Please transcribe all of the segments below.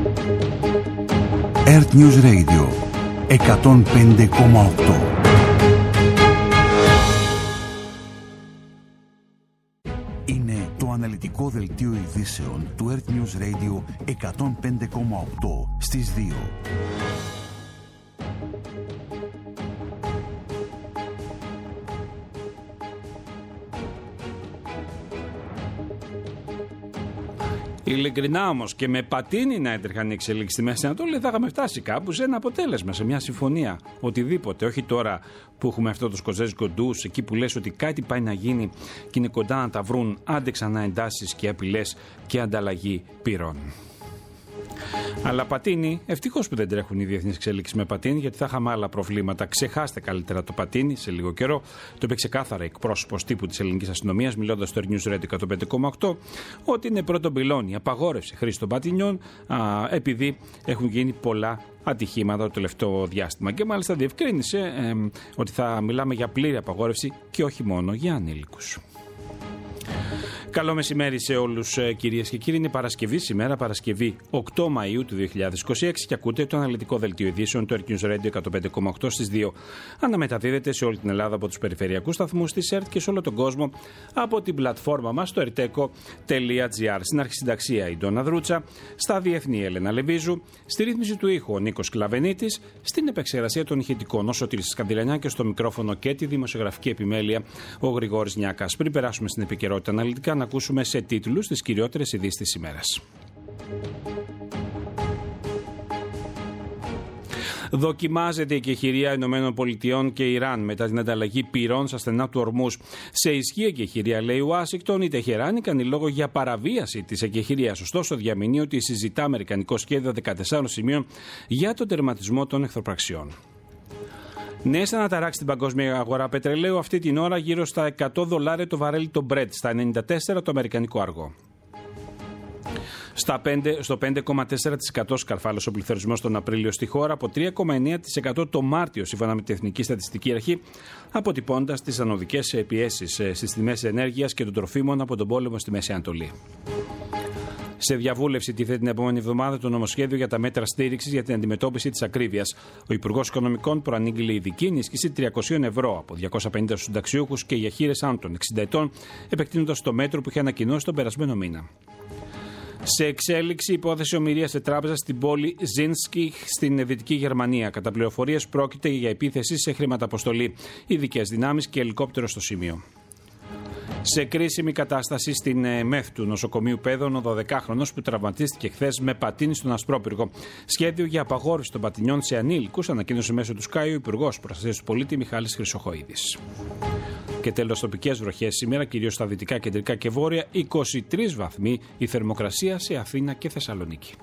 Earth News Radio 105,8. Είναι το αναλυτικό δελτίο ειδήσεων του Earth News Radio 105,8 στις 2. Ειλικρινά όμως, και με πατίνι να έτρεχαν οι εξελίξεις στη Μέση Ανατολή, θα είχαμε φτάσει κάπου σε ένα αποτέλεσμα, σε μια συμφωνία. Οτιδήποτε. Όχι τώρα που έχουμε αυτό το σκοτσέζικο ντους, εκεί που λες ότι κάτι πάει να γίνει και είναι κοντά να τα βρουν, άντε ξανά εντάσεις και απειλές και ανταλλαγή πυρών. Αλλά πατίνι, ευτυχώς που δεν τρέχουν οι διεθνείς εξελίξεις με πατίνι, γιατί θα είχαμε άλλα προβλήματα. Ξεχάστε καλύτερα το πατίνι σε λίγο καιρό. Το είπε ξεκάθαρα εκπρόσωπος τύπου της ελληνικής αστυνομίας, μιλώντας στο News Radio 105,8, ότι είναι πρώτον πυλώνη απαγόρευση χρήση των πατινιών, επειδή έχουν γίνει πολλά ατυχήματα το τελευταίο διάστημα. Και μάλιστα διευκρίνησε ότι θα μιλάμε για πλήρη απαγόρευση και όχι μόνο για ανήλικους. Καλό μεσημέρι σε όλους, κυρίες και κύριοι. Είναι Παρασκευή σήμερα, Παρασκευή 8 Μαΐου του 2026, και ακούτε το αναλυτικό δελτίο ειδήσεων του Earth News Radio 105,8 στις 2. Αναμεταδίδεται σε όλη την Ελλάδα από τους περιφερειακούς σταθμούς της ΕΡΤ και σε όλο τον κόσμο από την πλατφόρμα μας στο erteco.gr. Στην αρχισυνταξία η Ντόνα Δρούτσα, στα διεθνή η Έλενα Λεβίζου, στη ρύθμιση του ήχου ο Νίκος Κλαβενίτης, στην επεξεργασία των ηχητικών ο Σωτήρης Σκανδηλανιά και στο μικρόφωνο και τη δημοσιογραφική επιμέλεια ο Γρηγόρης Νιάκας. Πριν περάσουμε στην επικαιρότητα αναλυτικά, να ακούσουμε σε τίτλους τις κυριότερες ειδήσεις της ημέρας. Δοκιμάζεται η εκεχηρία ΗΠΑ και Ιράν μετά την ανταλλαγή πυρών στα στενά του Ορμούζ. Σε ισχύ εκεχηρία, λέει Ουάσιγκτον, η Τεχεράνη κάνει λόγο για παραβίαση της εκεχηρίας. Ωστόσο, διαμηνεί ότι συζητά αμερικανικό σχέδιο 14 σημείων για τον τερματισμό των εχθροπραξιών. Νέες αναταράξεις στην παγκόσμια αγορά πετρελαίου, αυτή την ώρα γύρω στα $100 το βαρέλι το Brent, στα 94 το αμερικανικό αργό. Στο 5,4% σκαρφάλωσε ο πληθωρισμός τον Απρίλιο στη χώρα, από 3,9% το Μάρτιο, σύμφωνα με την Εθνική Στατιστική Αρχή, αποτυπώντας τις ανωδικές πιέσεις στις τιμές ενέργειας και των τροφίμων από τον πόλεμο στη Μέση Ανατολή. Σε διαβούλευση τίθεται την επόμενη εβδομάδα το νομοσχέδιο για τα μέτρα στήριξης για την αντιμετώπιση της ακρίβειας. Ο Υπουργός Οικονομικών προανήγγειλε ειδική ενίσχυση 300 ευρώ από 250 στους συνταξιούχους και για χήρες άνω των 60 ετών, επεκτείνοντας το μέτρο που είχε ανακοινώσει τον περασμένο μήνα. Σε εξέλιξη, υπόθεση ομηρίας σε τράπεζα στην πόλη Ζίνσκι στην Δυτική Γερμανία. Κατά πληροφορίες, πρόκειται για επίθεση σε χρηματαποστολή. Ειδικές δυνάμεις και ελικόπτερο στο σημείο. Σε κρίσιμη κατάσταση στην ΜΕΘ του νοσοκομείου Πέδων, ο 12χρονος που τραυματίστηκε χθες με πατίνι στον Ασπρόπυργο. Σχέδιο για απαγόρευση των πατινιών σε ανήλικους ανακοίνωσε μέσω του Sky ο Υπουργός Προστασίας του Πολίτη Μιχάλης Χρυσοχοΐδης. Και τέλος, τοπικές βροχές σήμερα, κυρίως στα δυτικά, κεντρικά και βόρεια, 23 βαθμοί η θερμοκρασία σε Αθήνα και Θεσσαλονίκη.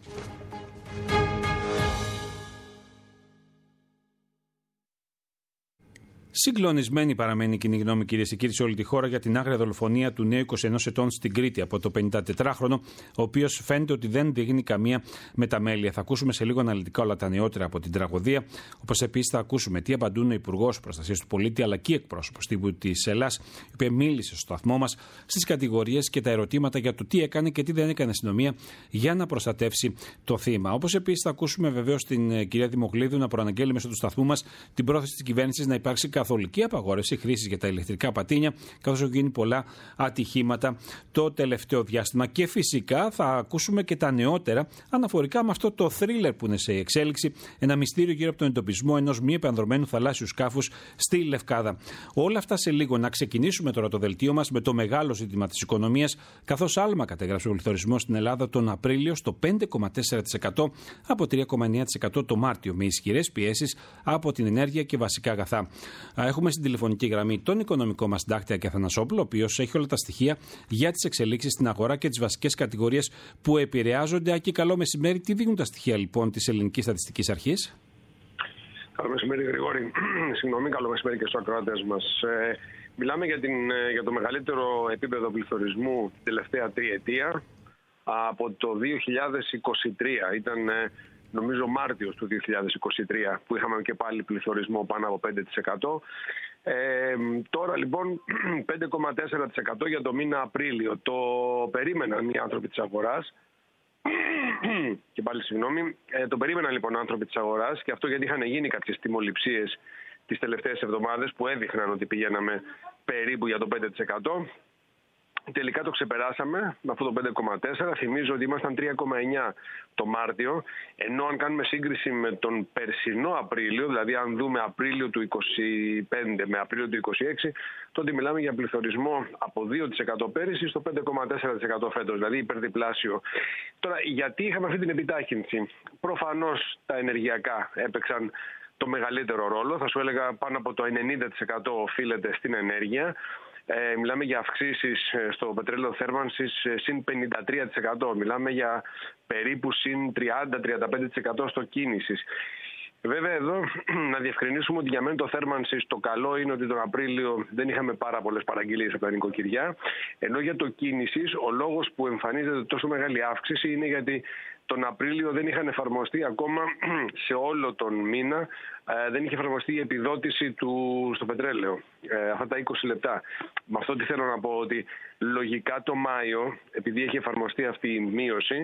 Συγκλονισμένη παραμένει η κοινή γνώμη, κυρίες και κύριοι, σε όλη τη χώρα για την άγρια δολοφονία του νέου 21 ετών στην Κρήτη από το 54χρονο, ο οποίος φαίνεται ότι δεν δείχνει καμία μεταμέλεια. Θα ακούσουμε σε λίγο αναλυτικά όλα τα νεότερα από την τραγωδία, όπως επίσης θα ακούσουμε τι απαντούν ο Υπουργός Προστασίας του Πολίτη αλλά και εκπρόσωπος τύπου της Ελλάς, η οποία μίλησε στο σταθμό μας στις κατηγορίες και τα ερωτήματα για το τι έκανε και τι δεν έκανε η αστυνομία για να προστατεύσει το θύμα. Όπως επίσης θα ακούσουμε βεβαίως την κυρία Δημοκλίδου να προαναγγέλει μέσω του σταθμού μας την πρόθεση της κυβέρνησης να υπάρξει καθολική απαγόρευση χρήσης για τα ηλεκτρικά πατίνια, καθώς έχουν γίνει πολλά ατυχήματα το τελευταίο διάστημα. Και φυσικά θα ακούσουμε και τα νεότερα αναφορικά με αυτό το θρίλερ που είναι σε εξέλιξη, ένα μυστήριο γύρω από τον εντοπισμό ενός μη επανδρομένου θαλάσσιου σκάφους στη Λευκάδα. Όλα αυτά σε λίγο. Να ξεκινήσουμε τώρα το δελτίο μας με το μεγάλο ζήτημα της οικονομίας, καθώς άλμα κατέγραψε ο πληθωρισμός στην Ελλάδα τον Απρίλιο στο 5,4% από 3,9% το Μάρτιο, με ισχυρές πιέσεις από την ενέργεια και βασικά αγαθά. Έχουμε στην τηλεφωνική γραμμή τον οικονομικό μας συντάκτη Άκη Αθανασόπουλο, ο οποίος έχει όλα τα στοιχεία για τις εξελίξεις στην αγορά και τις βασικές κατηγορίες που επηρεάζονται. Άκη, καλό μεσημέρι. Τι δείχνουν τα στοιχεία λοιπόν της Ελληνικής Στατιστικής Αρχής? Καλό μεσημέρι, Γρηγόρη. Συγγνώμη, καλό μεσημέρι και στους ακροατές μας. Μιλάμε για το μεγαλύτερο επίπεδο πληθωρισμού την τελευταία τριετία από το 2023. Ήταν νομίζω Μάρτιος του 2023 που είχαμε και πάλι πληθωρισμό πάνω από 5%. Τώρα λοιπόν 5,4% για το μήνα Απρίλιο. Το περίμεναν οι άνθρωποι της αγοράς. Και πάλι συγγνώμη. Το περίμεναν λοιπόν άνθρωποι της αγοράς, και αυτό γιατί είχαν γίνει κάποιες τιμοληψίες τις τελευταίες εβδομάδες που έδειχναν ότι πηγαίναμε περίπου για το 5%. Τελικά το ξεπεράσαμε με αυτό το 5,4. Θυμίζω ότι ήμασταν 3,9 το Μάρτιο, ενώ αν κάνουμε σύγκριση με τον περσινό Απρίλιο, δηλαδή αν δούμε Απρίλιο του 25 με Απρίλιο του 26, τότε μιλάμε για πληθωρισμό από 2% πέρυσι στο 5,4% φέτος, δηλαδή υπερδιπλάσιο. Τώρα, γιατί είχαμε αυτή την επιτάχυνση? Προφανώς τα ενεργειακά έπαιξαν το μεγαλύτερο ρόλο. Θα σου έλεγα πάνω από το 90% οφείλεται στην ενέργεια. Μιλάμε για αυξήσεις στο πετρέλαιο θέρμανσης συν 53%. Μιλάμε για περίπου συν 30-35% στο κίνησης. Βέβαια εδώ να διευκρινίσουμε ότι για μένα το θέρμανσης το καλό είναι ότι τον Απρίλιο δεν είχαμε πάρα πολλές παραγγελίες από τα νοικοκυριά. Ενώ για το κίνησης ο λόγος που εμφανίζεται τόσο μεγάλη αύξηση είναι γιατί τον Απρίλιο δεν είχαν εφαρμοστεί ακόμα σε όλο τον μήνα, δεν είχε εφαρμοστεί η επιδότηση στο πετρέλαιο, αυτά τα 20 λεπτά. Με αυτό τι θέλω να πω, ότι λογικά το Μάιο, επειδή έχει εφαρμοστεί αυτή η μείωση,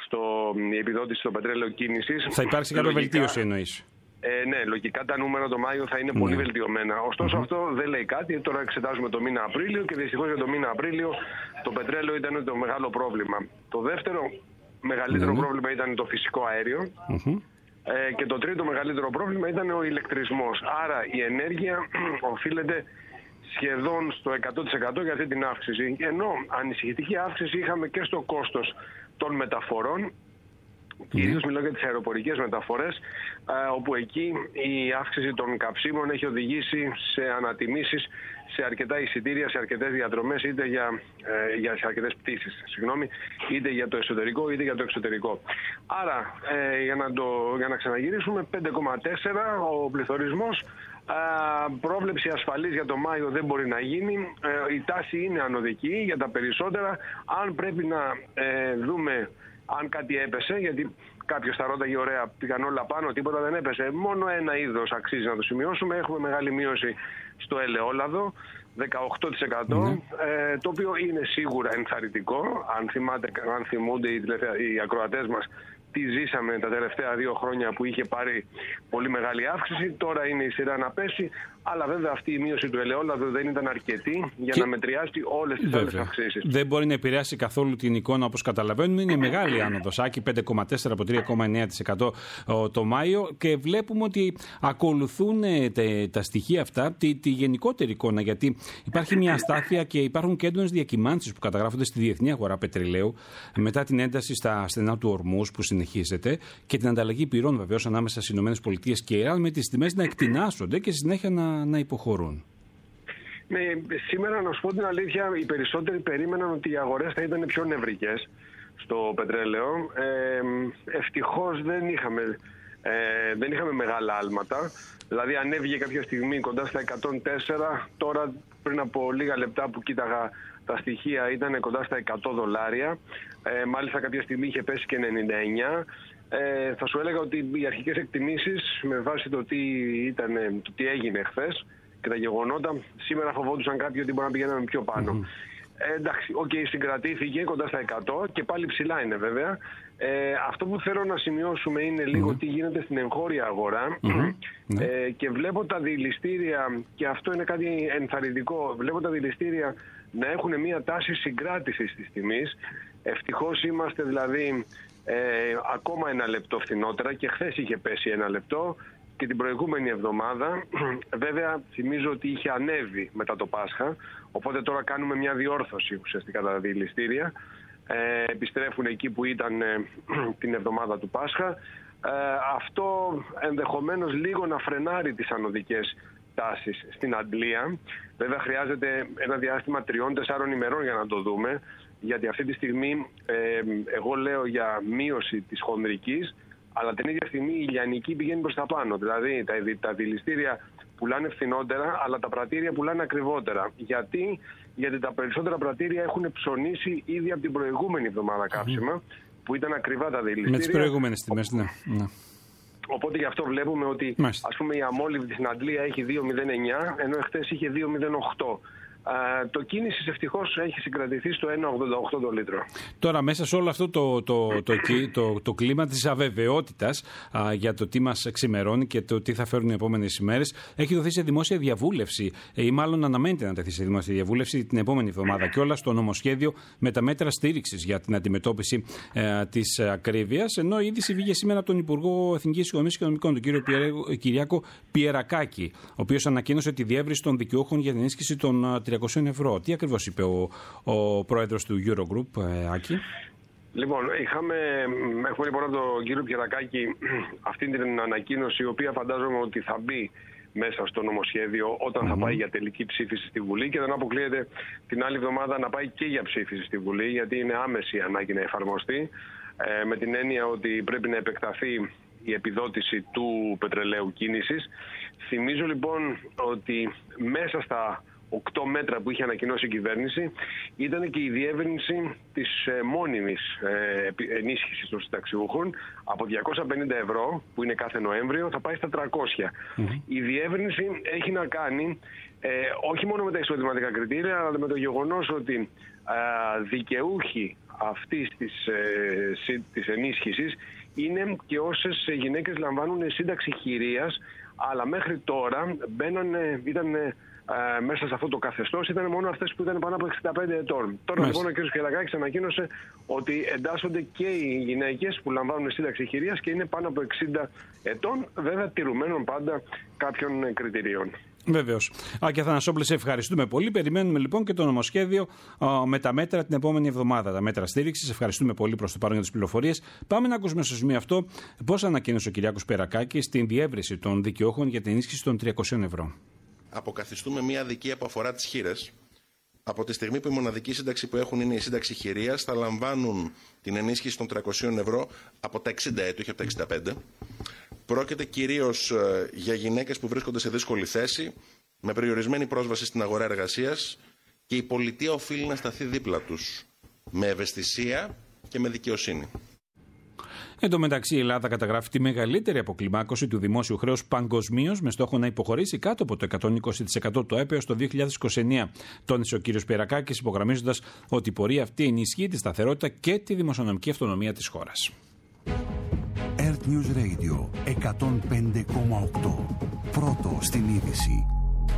η επιδότηση στο πετρέλαιο κίνησης, θα υπάρξει κάποια βελτίωση εννοείς? Ναι, λογικά τα νούμερα το Μάιο θα είναι πολύ βελτιωμένα. Ωστόσο αυτό δεν λέει κάτι. Τώρα εξετάζουμε το μήνα Απρίλιο και δυστυχώς για το μήνα Απρίλιο το πετρέλαιο ήταν το μεγάλο πρόβλημα. Το δεύτερο μεγαλύτερο πρόβλημα ήταν το φυσικό αέριο. Και το τρίτο μεγαλύτερο πρόβλημα ήταν ο ηλεκτρισμός. Άρα η ενέργεια οφείλεται σχεδόν στο 100% για αυτή την αύξηση. Ενώ ανησυχητική αύξηση είχαμε και στο κόστος των μεταφορών. Κυρίως μιλάω για τις αεροπορικές μεταφορές, όπου εκεί η αύξηση των καυσίμων έχει οδηγήσει σε ανατιμήσεις σε αρκετά εισιτήρια, σε αρκετές διαδρομές, είτε σε αρκετές πτήσεις, είτε για το εσωτερικό είτε για το εξωτερικό. Άρα, για να ξαναγυρίσουμε, 5,4 ο πληθωρισμός. Πρόβλεψη ασφαλής για το Μάιο δεν μπορεί να γίνει. Η τάση είναι ανωδική για τα περισσότερα. Αν πρέπει να δούμε αν κάτι έπεσε, γιατί κάποιος θα ρώταγε, ωραία, πήγαν όλα πάνω, τίποτα δεν έπεσε. Μόνο ένα είδος αξίζει να το σημειώσουμε. Έχουμε μεγάλη μείωση στο ελαιόλαδο, 18%, το οποίο είναι σίγουρα ενθαρρυντικό. Αν θυμούνται οι ακροατές μας τι ζήσαμε τα τελευταία 2 χρόνια που είχε πάρει πολύ μεγάλη αύξηση, τώρα είναι η σειρά να πέσει. Αλλά βέβαια αυτή η μείωση του ελαιόλαδου δεν ήταν αρκετή για να μετριάσει όλες τις άλλες αυξήσεις. Δεν μπορεί να επηρεάσει καθόλου την εικόνα, όπως καταλαβαίνουμε. Είναι μεγάλη άνοδος. Άκη 5,4 από 3,9% το Μάιο. Και βλέπουμε ότι ακολουθούν τα στοιχεία αυτά τη γενικότερη εικόνα. Γιατί υπάρχει μια αστάθεια και υπάρχουν και έντονες διακυμάνσεις που καταγράφονται στη διεθνή αγορά πετρελαίου μετά την ένταση στα στενά του Ορμούζ που συνεχίζεται και την ανταλλαγή πυρών βεβαίως ανάμεσα στις ΗΠΑ και Ιράν, με τις τιμές να εκτινάσσονται και στη συνέχεια να υποχωρούν. Ναι, σήμερα να σου πω την αλήθεια, οι περισσότεροι περίμεναν ότι οι αγορές θα ήταν πιο νευρικές στο πετρέλαιο. Ευτυχώς δεν είχαμε μεγάλα άλματα. Δηλαδή ανέβηκε κάποια στιγμή κοντά στα 104, τώρα πριν από λίγα λεπτά που κοίταγα τα στοιχεία ήταν κοντά στα $100. Μάλιστα κάποια στιγμή είχε πέσει και 99. Θα σου έλεγα ότι οι αρχικές εκτιμήσεις με βάση το τι έγινε χθες και τα γεγονότα, σήμερα φοβόντουσαν κάποιοι ότι μπορεί να πηγαίναμε πιο πάνω. Εντάξει, συγκρατήθηκε κοντά στα 100 και πάλι ψηλά είναι βέβαια. Αυτό που θέλω να σημειώσουμε είναι λίγο τι γίνεται στην εγχώρια αγορά και βλέπω τα διηλιστήρια, και αυτό είναι κάτι ενθαρρυντικό, βλέπω τα διηλιστήρια να έχουν μια τάση συγκράτησης της τιμής. Ευτυχώς είμαστε δηλαδή ακόμα 1 λεπτό φθηνότερα, και χθες είχε πέσει 1 λεπτό και την προηγούμενη εβδομάδα. Βέβαια θυμίζω ότι είχε ανέβει μετά το Πάσχα, οπότε τώρα κάνουμε μια διόρθωση ουσιαστικά τα διηλιστήρια. Επιστρέφουν εκεί που ήταν την εβδομάδα του Πάσχα. Αυτό ενδεχομένως λίγο να φρενάρει τις ανωδικές τάσεις στην Αντλία. Βέβαια χρειάζεται ένα διάστημα 3-4 ημερών για να το δούμε, γιατί αυτή τη στιγμή εγώ λέω για μείωση της χονδρικής, αλλά την ίδια στιγμή η λιανική πηγαίνει προς τα πάνω. Δηλαδή τα δηληστήρια πουλάνε φθηνότερα, αλλά τα πρατήρια πουλάνε ακριβότερα. Γιατί τα περισσότερα πρατήρια έχουν ψωνίσει ήδη από την προηγούμενη εβδομάδα καύσιμα, που ήταν ακριβά τα δηληστήρια. Με τις προηγούμενες τιμές, ναι. Οπότε γι' αυτό βλέπουμε ότι ας πούμε η αμόλυβδη στην Αντλία έχει 2,09, ενώ εχθές είχε 2,08. Το κίνησης ευτυχώς έχει συγκρατηθεί στο 1,88 το λίτρο. Τώρα μέσα σε όλο αυτό το κλίμα της αβεβαιότητας για το τι μας ξημερώνει και το τι θα φέρουν οι επόμενες ημέρες, έχει δοθεί σε δημόσια διαβούλευση ή μάλλον αναμένεται να τεθεί σε δημόσια διαβούλευση την επόμενη εβδομάδα κιόλας το νομοσχέδιο με τα μέτρα στήριξης για την αντιμετώπιση της ακρίβειας, ενώ η είδηση βγήκε σήμερα από τον Υπουργό Εθνικής Οικονομίας και Οικονομικών, τον κύριο Κυριάκο Πιερακάκη, ο οποίος ανακοίνωσε τη διεύρυνση των δικαιούχων για την ενίσχυση των 300 ευρώ. Τι ακριβώς είπε ο πρόεδρος του Eurogroup, Άκη? Λοιπόν, έχουμε λοιπόν από τον κύριο Πιερακάκη αυτή την ανακοίνωση, η οποία φαντάζομαι ότι θα μπει μέσα στο νομοσχέδιο όταν θα πάει για τελική ψήφιση στη Βουλή, και δεν αποκλείεται την άλλη εβδομάδα να πάει και για ψήφιση στη Βουλή, γιατί είναι άμεση ανάγκη να εφαρμοστεί, με την έννοια ότι πρέπει να επεκταθεί η επιδότηση του πετρελαίου κίνησης. Θυμίζω λοιπόν ότι μέσα στα 8 μέτρα που είχε ανακοινώσει η κυβέρνηση ήταν και η διεύρυνση της μόνιμης ενίσχυσης των συνταξιούχων από 250 ευρώ, που είναι κάθε Νοέμβριο, θα πάει στα 300. Η διεύρυνση έχει να κάνει όχι μόνο με τα εισοδηματικά κριτήρια, αλλά με το γεγονός ότι δικαιούχοι αυτής της ενίσχυσης είναι και όσες γυναίκες λαμβάνουν σύνταξη χειρίας, αλλά μέχρι τώρα ήταν μέσα σε αυτό το καθεστώς ήταν μόνο αυτές που ήταν πάνω από 65 ετών. Τώρα λοιπόν ο κ. Πιερακάκης ανακοίνωσε ότι εντάσσονται και οι γυναίκες που λαμβάνουν σύνταξη χειρίας και είναι πάνω από 60 ετών, βέβαια τηρουμένων πάντα κάποιων κριτηρίων. Βεβαίως. Άκη Αθανασόπουλε, σε ευχαριστούμε πολύ. Περιμένουμε λοιπόν και το νομοσχέδιο με τα μέτρα την επόμενη εβδομάδα. Τα μέτρα στήριξης. Ευχαριστούμε πολύ προς το παρόν για τις πληροφορίες. Πάμε να ακούσουμε στο σημείο αυτό πώς ανακοίνωσε ο Κυριάκος Πιερακάκης στην διεύρυνση των δικαιούχων για την ενίσχυση των 300 ευρώ. Αποκαθιστούμε μια αδικία που αφορά τις χήρες. Από τη στιγμή που η μοναδική σύνταξη που έχουν είναι η σύνταξη χειρίας, θα λαμβάνουν την ενίσχυση των 300 ευρώ από τα 60 έτη, όχι από τα 65. Πρόκειται κυρίως για γυναίκες που βρίσκονται σε δύσκολη θέση, με περιορισμένη πρόσβαση στην αγορά εργασίας, και η πολιτεία οφείλει να σταθεί δίπλα τους, με ευαισθησία και με δικαιοσύνη. Εν τω μεταξύ, η Ελλάδα καταγράφει τη μεγαλύτερη αποκλιμάκωση του δημόσιου χρέους παγκοσμίως, με στόχο να υποχωρήσει κάτω από το 120% το ΕΠ το 2029. Τόνισε ο κ. Πιερακάκης, υπογραμμίζοντας ότι η πορεία αυτή ενισχύει τη σταθερότητα και τη δημοσιονομική αυτονομία της χώρας. Earth News Radio 105,8. Πρώτο στην είδηση.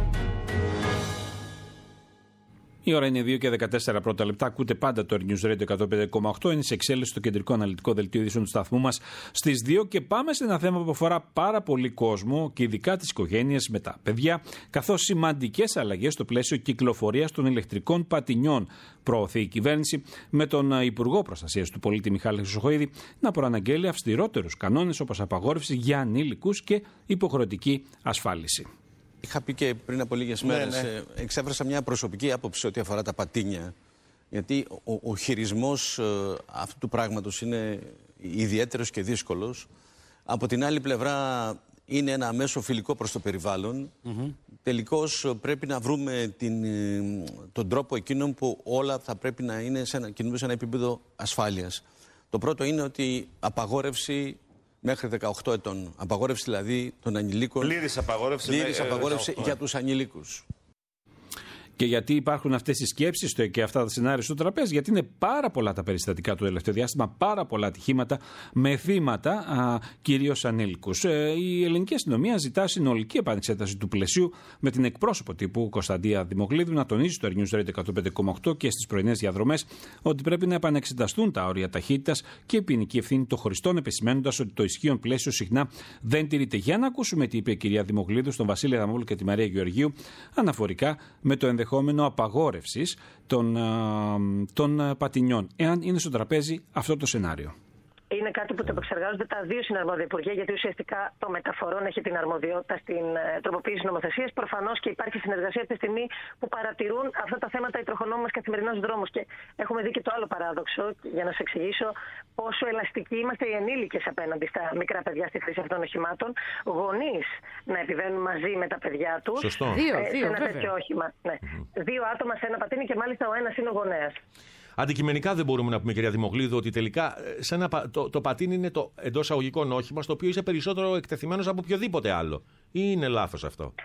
Η ώρα είναι 2 και 14 πρώτα λεπτά. Ακούτε πάντα το Earth News Radio 105,8. Είναι σε εξέλιξη το κεντρικό αναλυτικό δελτίο ειδήσεων του σταθμού μας στις 2 και πάμε σε ένα θέμα που αφορά πάρα πολύ κόσμο και ειδικά τις οικογένειες με τα παιδιά, καθώς σημαντικές αλλαγές στο πλαίσιο κυκλοφορίας των ηλεκτρικών πατινιών προωθεί η κυβέρνηση, με τον Υπουργό Προστασίας του Πολίτη Μιχάλη Χρυσοχοΐδη να προαναγγέλει αυστηρότερους κανόνες, όπως απαγόρευση για ανήλικους και υποχρεωτική ασφάλιση. Είχα πει και πριν από λίγες μέρες, εξέφρασα μια προσωπική άποψη ό,τι αφορά τα πατίνια, γιατί ο χειρισμός αυτού του πράγματος είναι ιδιαίτερος και δύσκολος. Από την άλλη πλευρά είναι ένα μέσο φιλικό προς το περιβάλλον. Τελικώς πρέπει να βρούμε τον τρόπο εκείνον που όλα θα πρέπει να είναι κινούνται σε ένα επίπεδο ασφάλειας. Το πρώτο είναι ότι απαγόρευση μέχρι 18 ετών. Απαγόρευση δηλαδή των ανηλίκων. Πλήρης απαγόρευση για τους ανηλίκους. Και γιατί υπάρχουν αυτές οι σκέψεις και αυτά τα σενάρια στο τραπέζι? Γιατί είναι πάρα πολλά τα περιστατικά του τελευταίου διάστημα, πάρα πολλά ατυχήματα με θύματα κυρίως ανήλικους. Η ελληνική αστυνομία ζητά συνολική επανεξέταση του πλαισίου, με την εκπρόσωπο τύπου Κωνσταντία Δημοκλίδου να τονίζει στο News Radio 105,8 και στις πρωινές διαδρομές ότι πρέπει να επανεξεταστούν τα όρια ταχύτητας και η ποινική ευθύνη των χρηστών, επισημαίνοντας ότι το ισχύον πλαίσιο συχνά δεν τηρείται. Για να ακούσουμε τι είπε η κυρία Δημοκλίδου στον Βασίλη Αδαμόπουλο και τη Μαρία Γεωργίου αναφορικά με το ενδεχόμενο απαγόρευσης των πατινιών, εάν είναι στο τραπέζι αυτό το σενάριο. Είναι κάτι που το επεξεργάζονται τα δύο συναρμόδια υπουργεία, γιατί ουσιαστικά το μεταφορών έχει την αρμοδιότητα στην τροποποίηση νομοθεσίας. Προφανώς και υπάρχει συνεργασία αυτή τη στιγμή που παρατηρούν αυτά τα θέματα οι τροχονόμοι μας καθημερινά στους δρόμους. Και έχουμε δει και το άλλο παράδοξο, για να σας εξηγήσω πόσο ελαστικοί είμαστε οι ενήλικες απέναντι στα μικρά παιδιά στη χρήση αυτών των οχημάτων. Γονείς να επιβαίνουν μαζί με τα παιδιά τους σε ένα τέτοιο όχημα. Ναι. Δύο άτομα σε ένα πατίνι και μάλιστα ο ένας είναι ο γονέας. Αντικειμενικά δεν μπορούμε να πούμε, κυρία Δημοκλίδου, ότι τελικά το πατίνι είναι το εντός αγωγικών όχημα στο οποίο είσαι περισσότερο εκτεθειμένος από οποιοδήποτε άλλο. Ή είναι λάθος αυτό?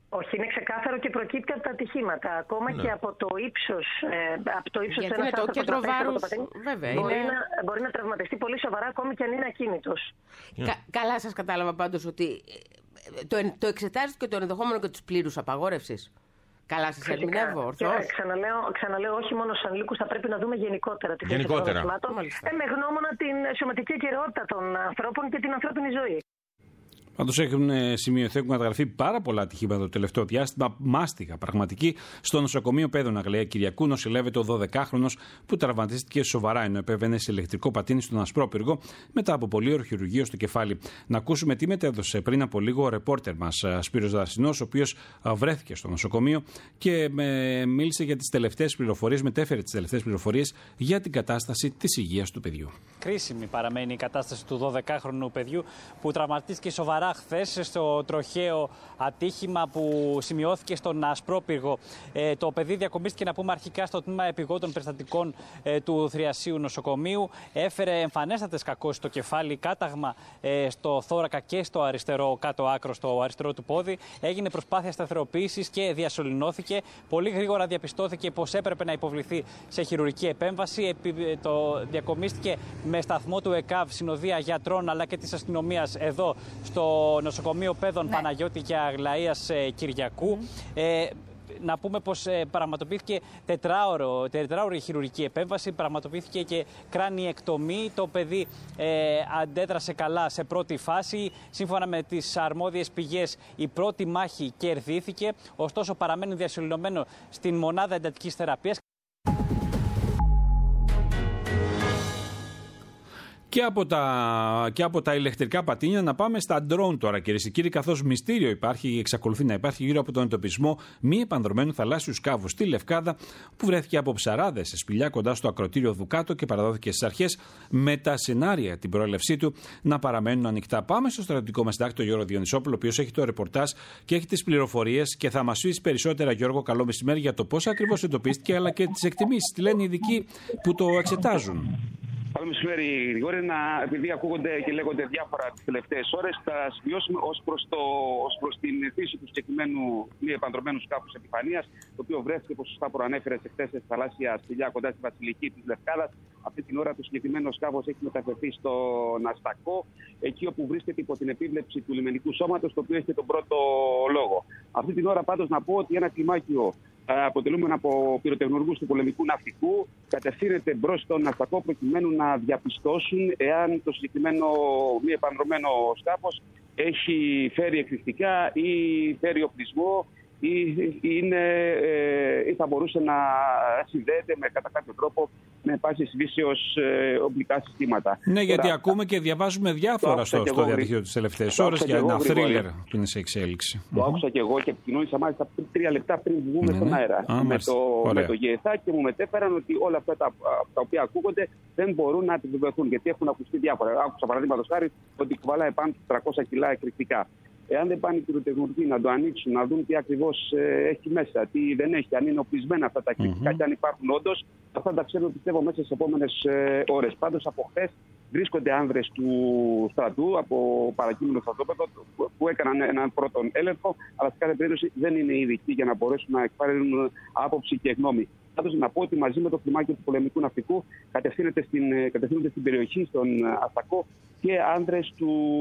Όχι, είναι ξεκάθαρο και προκύπτει από τα ατυχήματα. Ακόμα και από το ύψος του ενός άνθρωπου μπορεί να τραυματιστεί πολύ σοβαρά, ακόμη και αν είναι ακίνητος. Καλά σας κατάλαβα πάντως ότι το εξετάζετε και το ενδεχόμενο και της πλήρους απαγόρευσης. Καλά σας ερμηνεύω, ορθώς. Ξαναλέω, όχι μόνο στους ανηλίκους, θα πρέπει να δούμε γενικότερα τη θέση των νοσημάτων, με γνώμονα την σωματική ακεραιότητα των ανθρώπων και την ανθρώπινη ζωή. Πάντως έχουν σημειωθεί, έχουν καταγραφεί πάρα πολλά ατυχήματα το τελευταίο διάστημα. Μάστιγα πραγματική. Στο νοσοκομείο Πέδων Αγλαία Κυριακού νοσηλεύεται ο 12χρονος που τραυματίστηκε σοβαρά ενώ επέβαινε σε ηλεκτρικό πατίνι στον Ασπρόπυργο μετά από πολύωρο χειρουργείο στο κεφάλι. Να ακούσουμε τι μετέδωσε πριν από λίγο ο ρεπόρτερ μας Σπύρος Δρασινός, ο οποίος βρέθηκε στο νοσοκομείο και μίλησε για τις τελευταίες πληροφορίες, μετέφερε τις τελευταίες πληροφορίες για την κατάσταση της υγείας του παιδιού. Κρίσιμη παραμένει η κατάσταση του 12χρονου παιδιού που τραυματίστηκε σοβαρά χθες στο τροχαίο ατύχημα που σημειώθηκε στον Ασπρόπυργο. Το παιδί διακομίστηκε, να πούμε αρχικά, στο τμήμα επιγόντων περιστατικών του Θριασίου νοσοκομείου. Έφερε εμφανέστατες κακώσεις στο κεφάλι, κάταγμα στο θώρακα και στο αριστερό κάτω άκρο, στο αριστερό του πόδι. Έγινε προσπάθεια σταθεροποίησης και διασωληνώθηκε. Πολύ γρήγορα διαπιστώθηκε πως έπρεπε να υποβληθεί σε χειρουργική επέμβαση. Το διακομίστηκε με σταθμό του ΕΚΑΒ, συνοδεία γιατρών αλλά και της αστυνομίας εδώ στο νοσοκομείο Πέδων Παναγιώτη και Αγλαΐας Κυριακού. Να πούμε πως πραγματοποιήθηκε τετράωρη χειρουργική επέμβαση, πραγματοποιήθηκε και κράνιεκτομή. Το παιδί αντέδρασε καλά σε πρώτη φάση. Σύμφωνα με τις αρμόδιες πηγές, η πρώτη μάχη κερδίθηκε, ωστόσο παραμένει διασωληνωμένο στην μονάδα εντατικής θεραπείας. Και από τα ηλεκτρικά πατίνια να πάμε στα ντρόουν τώρα, κυρίες και κύριοι, καθώς μυστήριο εξακολουθεί να υπάρχει γύρω από τον εντοπισμό μη επανδρομένου θαλάσσιου σκάφου στη Λευκάδα, που βρέθηκε από ψαράδες σε σπηλιά κοντά στο ακροτήριο Δουκάτο και παραδόθηκε στις αρχές, με τα σενάρια την προέλευσή του να παραμένουν ανοιχτά. Πάμε στο στρατιωτικό μας συντάκτη, τον Γιώργο Διονυσόπουλο, ο οποίος έχει το ρεπορτάζ και έχει τις πληροφορίες και θα μας πεις περισσότερα, Γιώργο. Καλό μεσημέρι, για το πώς ακριβώς εντοπίστηκε, αλλά και τις εκτιμήσεις. Τι λένε οι ειδικοί που το εξετάζουν. Καλό μεσημέρι, Γρηγόρη. Επειδή ακούγονται και λέγονται διάφορα τις τελευταίες ώρες, θα σημειώσουμε ως προς την φύση του συγκεκριμένου μη επανδρομένου σκάφους Επιφανίας, το οποίο βρέθηκε, όπως σωστά προανέφερες, εχθές σε θαλάσσια σπηλιά κοντά στη Βασιλική της Λευκάδας. Αυτή την ώρα το συγκεκριμένο σκάφος έχει μεταφερθεί στον Αστακό, εκεί όπου βρίσκεται υπό την επίβλεψη του λιμενικού σώματος, το οποίο έχει τον πρώτο λόγο. Αυτή την ώρα πάντως να πω ότι ένα κλιμάκιο αποτελούμενο από πυροτεχνουργούς του πολεμικού ναυτικού κατευθύνεται μπρος στον Αστακό προκειμένου να διαπιστώσουν εάν το συγκεκριμένο μη επανδρομένο σκάφος έχει φέρει εκρηκτικά ή φέρει οπλισμό ή θα μπορούσε να συνδέεται κατά κάποιο τρόπο με πάσης φύσεως οπλικά συστήματα. Ναι, γιατί ακούμε και διαβάζουμε διάφορα στο διαδίκτυο τις τελευταίες ώρες για ένα θρίλερ που είναι σε εξέλιξη. Το άκουσα και εγώ και επικοινώνησα μάλιστα 3 λεπτά πριν βγούμε στον αέρα με το ΓΕΘΑ και μου μετέφεραν ότι όλα αυτά τα οποία ακούγονται δεν μπορούν να επιβεβαιωθούν, γιατί έχουν ακουστεί διάφορα. Άκουσα παραδείγματος χάρη ότι κουβαλάει πάνω 300 κιλά εκρηκτικά. Εάν δεν πάνε οι πυροτεχνουργοί να το ανοίξουν, να δουν τι ακριβώς έχει μέσα, τι δεν έχει, αν είναι οπλισμένα αυτά τα εκρηκτικά και αν υπάρχουν όντως, αυτά τα ξέρουμε, πιστεύω, μέσα στις επόμενες ώρες. Πάντως από χθες βρίσκονται άνδρες του στρατού από παρακείμενο στρατόπεδο που έκαναν έναν πρώτον έλεγχο, αλλά σε κάθε περίπτωση δεν είναι ειδικοί για να μπορέσουν να εκφέρουν άποψη και γνώμη. Πάντως να πω ότι μαζί με το κλιμάκιο του πολεμικού ναυτικού κατευθύνονται στην περιοχή, στον Αστακό, και άνδρες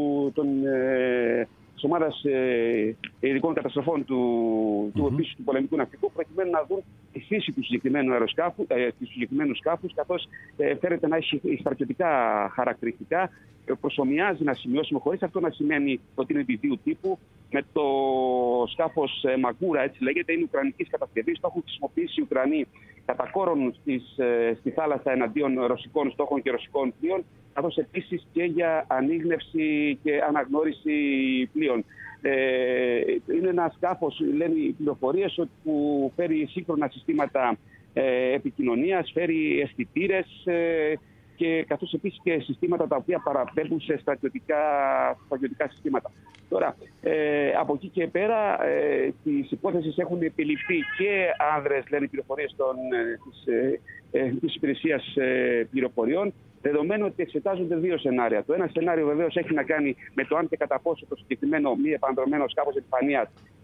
της ομάδας ειδικών καταστροφών του επίσης του πολεμικού ναυτικού, προκειμένου να δουν τη φύση του συγκεκριμένου σκάφους, καθώς φέρεται να έχει στρατιωτικά χαρακτηριστικά. Προσομοιάζει, να σημειώσουμε, χωρίς αυτό να σημαίνει ότι είναι διδίου τύπου, με το σκάφος Μαγκούρα, έτσι λέγεται, είναι ουκρανικής κατασκευής. Το έχουν χρησιμοποιήσει οι Ουκρανοί κατά κόρον στη θάλασσα εναντίον ρωσικών στόχων και ρωσικών πλοίων, καθώς επίσης και για ανίγνευση και αναγνώριση πλοίων. Είναι ένα σκάφος, λένε οι πληροφορίες, που φέρει σύγχρονα συστήματα επικοινωνίας, φέρει αισθητήρες και καθώς επίσης και συστήματα τα οποία παραπέμπουν σε στρατιωτικά συστήματα. Τώρα, από εκεί και πέρα, τις υπόθεσεις έχουν επιληφθεί και άνδρες, λένε οι πληροφορίες της υπηρεσίας πληροφοριών, δεδομένου ότι εξετάζονται 2 σενάρια. Το ένα σενάριο βεβαίως έχει να κάνει με το αν και κατά πόσο το συγκεκριμένο μη επανδρομένο σκάφος Επιφανίας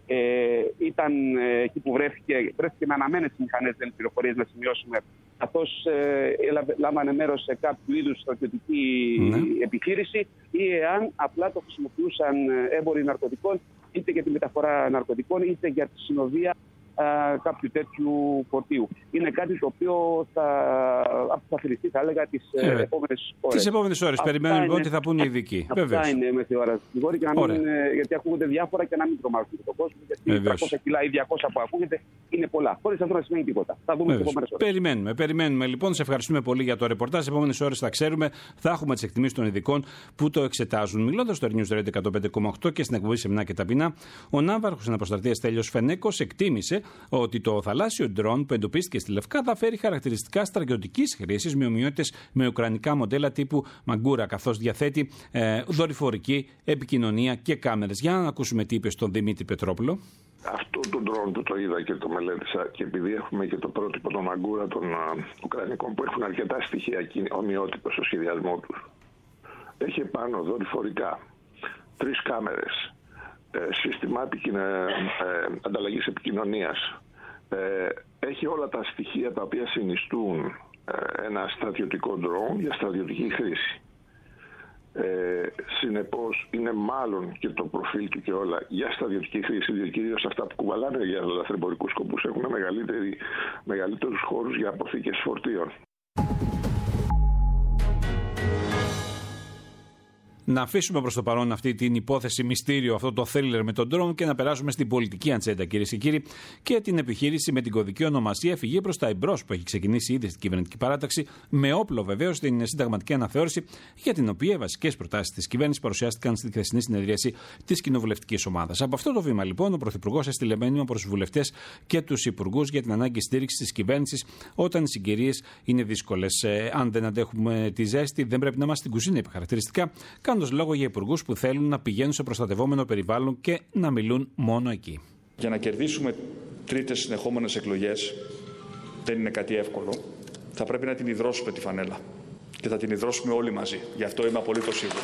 ήταν εκεί που βρέθηκε με αναμένες μηχανές, δεν πληροφορίες να σημειώσουμε, καθώς λάμβανε μέρος σε κάποιο είδους στρατιωτική επιχείρηση, ή εάν απλά το χρησιμοποιούσαν έμποροι ναρκωτικών, είτε για τη μεταφορά ναρκωτικών, είτε για τη συνοδεία κάποιου τέτοιου φορτίου. Είναι κάτι το οποίο θα αποφασιστεί, θα έλεγα, τις επόμενες ώρες. Τις επόμενες ώρες. Περιμένουμε λοιπόν τι θα πούν οι ειδικοί. Αυτά είναι μεθεώρας. Γιατί ακούγονται διάφορα και να μην τρομάζουν τον κόσμο. Γιατί 300 κιλά ή 200 που ακούγεται είναι πολλά. Χωρίς αυτό να σημαίνει τίποτα. Θα δούμε τις επόμενες ώρες. Περιμένουμε λοιπόν. Σε ευχαριστούμε πολύ για το ρεπορτάζ. Τις επόμενες ώρες θα ξέρουμε, θα έχουμε τις εκτιμήσεις των ειδικών που το εξετάζουν. Μιλώντας στο News Radio 105,8 και στην εκπομπή Σεμνά και Ταπεινά, ο ναύαρχος αναποστρατείας Στέλιος Φενέκος εκτίμησε ότι το θαλάσσιο ντρόν που εντοπίστηκε στη Λευκάδα φέρει χαρακτηριστικά στρατιωτικής χρήσης με ομοιότητες με ουκρανικά μοντέλα τύπου Μαγκούρα, καθώς διαθέτει δορυφορική επικοινωνία και κάμερες. Για να ακούσουμε τι είπε στον Δημήτρη Πετρόπουλο. Αυτό το ντρόν που το είδα και το μελέτησα, και επειδή έχουμε και το πρότυπο των Μαγκούρα των Ουκρανικών που έχουν αρκετά στοιχεία ομοιότυπα στο σχεδιασμό τους, έχει πάνω δορυφορικά 3 κάμερες, σύστημα ανταλλαγής επικοινωνίας, έχει όλα τα στοιχεία τα οποία συνιστούν ένα στρατιωτικό ντρόν για στρατιωτική χρήση. Συνεπώς είναι μάλλον και το προφίλ του και όλα για στρατιωτική χρήση, διότι κυρίως αυτά που κουβαλάνε για λαθρεμπορικούς σκοπούς έχουν μεγαλύτερους χώρους για αποθήκες φορτίων. Να αφήσουμε προς το παρόν αυτή την υπόθεση μυστήριο, αυτό το thriller με τον drone, και να περάσουμε στην πολιτική ατζέντα, κυρίες και κύριοι, και την επιχείρηση με την κωδική ονομασία Φυγή προς τα εμπρός, που έχει ξεκινήσει ήδη στην κυβερνητική παράταξη, με όπλο βεβαίως την συνταγματική αναθεώρηση, για την οποία οι βασικές προτάσεις της κυβέρνησης παρουσιάστηκαν στη χθεσινή συνεδρίαση της κοινοβουλευτικής ομάδας. Από αυτό το βήμα, λοιπόν, ο Πρωθυπουργός έστειλε μήνυμα προς τους βουλευτές και τους υπουργούς για την ανάγκη στήριξης της κυβέρνησης όταν οι συγκυρίες είναι δύσκολες. Αν δεν αντέχουμε τη ζέστη, δεν πρέπει να είμαστε στην κουζίνα, είπε χαρακτηριστικά, κάνοντας λόγο για υπουργούς που θέλουν να πηγαίνουν σε προστατευόμενο περιβάλλον και να μιλούν μόνο εκεί. Για να κερδίσουμε τρίτες συνεχόμενες εκλογές δεν είναι κάτι εύκολο. Θα πρέπει να την ιδρώσουμε τη φανέλα. Και θα την ιδρώσουμε όλοι μαζί. Γι' αυτό είμαι απολύτως σίγουρος.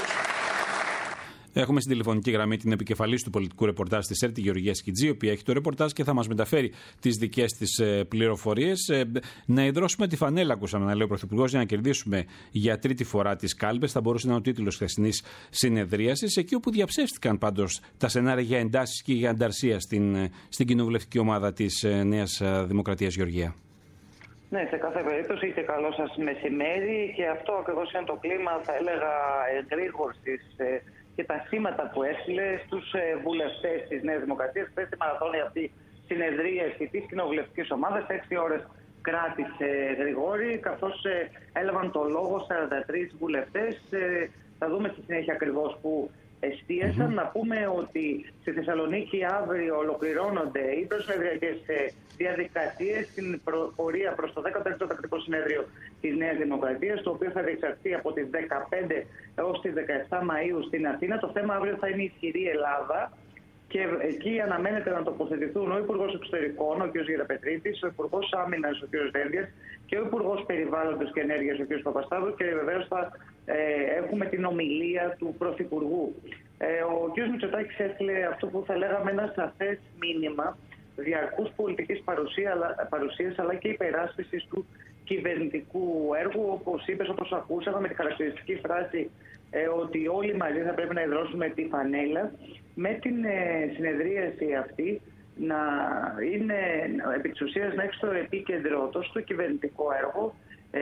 Έχουμε στην τηλεφωνική γραμμή την επικεφαλής του πολιτικού ρεπορτάζ της ΕΡΤ, τη Γεωργία Σκιτζή, η οποία έχει το ρεπορτάζ και θα μας μεταφέρει τις δικές της πληροφορίες. Να ιδρώσουμε τη φανέλα, ακούσαμε να λέει ο Πρωθυπουργός, για να κερδίσουμε για τρίτη φορά τις κάλπες. Θα μπορούσε να είναι ο τίτλος χθεσινής συνεδρίασης, εκεί όπου διαψεύστηκαν πάντως τα σενάρια για εντάσεις και για ανταρσία στην κοινοβουλευτική ομάδα της Νέας Δημοκρατίας, Γεωργία. Ναι, σε κάθε περίπτωση και καλό σας μεσημέρι, και αυτό ακριβώς είναι το κλίμα, θα έλεγα, εγρήγορσης και τα σήματα που έστειλε στους βουλευτές της Νέας Δημοκρατίας. Χθες τη μαραθώνια αυτή συνεδρίαση της κοινοβουλευτικής ομάδας, 6 ώρες κράτησε, Γρηγόρη, καθώς έλαβαν το λόγο 43 βουλευτές. Θα δούμε στη συνέχεια ακριβώς που εστίασαν. Να πούμε ότι στη Θεσσαλονίκη αύριο ολοκληρώνονται οι προσυνεδριακές διαδικασίες στην πορεία προς το 16ο τακτικό συνέδριο της Νέας Δημοκρατίας, το οποίο θα διεξαχθεί από τις 15 έως τις 17 Μαΐου στην Αθήνα. Το θέμα αύριο θα είναι η ισχυρή Ελλάδα, και εκεί αναμένεται να τοποθετηθούν ο Υπουργός Εξωτερικών, ο κ. Γεραπετρίτης, ο Υπουργός Άμυνας, ο κ. Δένδιας, και ο Υπουργός Περιβάλλοντος και Ενέργειας, ο κ. Παπασταύρου, και βεβαίως θα έχουμε την ομιλία του Πρωθυπουργού. Ο κ. Μητσοτάκης έστειλε αυτό που θα λέγαμε ένα σαφές μήνυμα διαρκούς πολιτικής παρουσίας, αλλά και υπεράσπισης του κυβερνητικού έργου, όπως είπες, όπως ακούσαμε, με τη χαρακτηριστική φράση ότι όλοι μαζί θα πρέπει να ιδρώσουμε τη φανέλα. Με την συνεδρίαση αυτή να είναι επί της ουσίας να έχει στο επίκεντρο τόσο το κυβερνητικό έργο,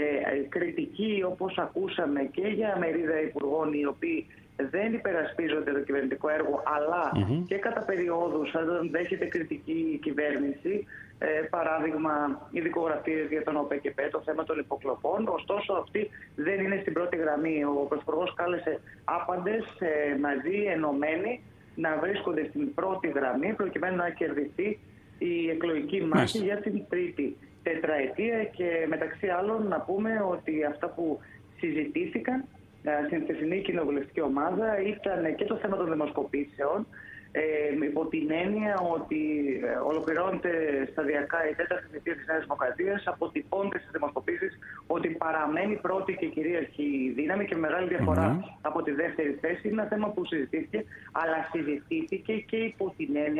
κριτική όπως ακούσαμε και για μερίδα υπουργών οι οποίοι δεν υπερασπίζονται το κυβερνητικό έργο, αλλά και κατά περιόδους αν δέχεται κριτική η κυβέρνηση, παράδειγμα οι δικογραφίες για τον ΟΠΕΚΕΠΕ, το θέμα των υποκλοπών. Ωστόσο αυτή δεν είναι στην πρώτη γραμμή. Ο Πρωθυπουργός κάλεσε άπαντες μαζί, ενωμένοι, να βρίσκονται στην πρώτη γραμμή προκειμένου να κερδιθεί η εκλογική μάχη για την τρίτη τετραετία. Και μεταξύ άλλων να πούμε ότι αυτά που συζητήθηκαν στην χθεσινή κοινοβουλευτική ομάδα ήταν και το θέμα των δημοσκοπήσεων, υπό την έννοια ότι ολοκληρώνεται σταδιακά η τέταρτη θητεία της Νέας Δημοκρατίας, αποτυπώνται στις δημοσκοπήσεις ότι παραμένει πρώτη και κυρίαρχη δύναμη και μεγάλη διαφορά από τη δεύτερη θέση. Είναι ένα θέμα που συζητήθηκε, αλλά συζητήθηκε και υπό την έννοια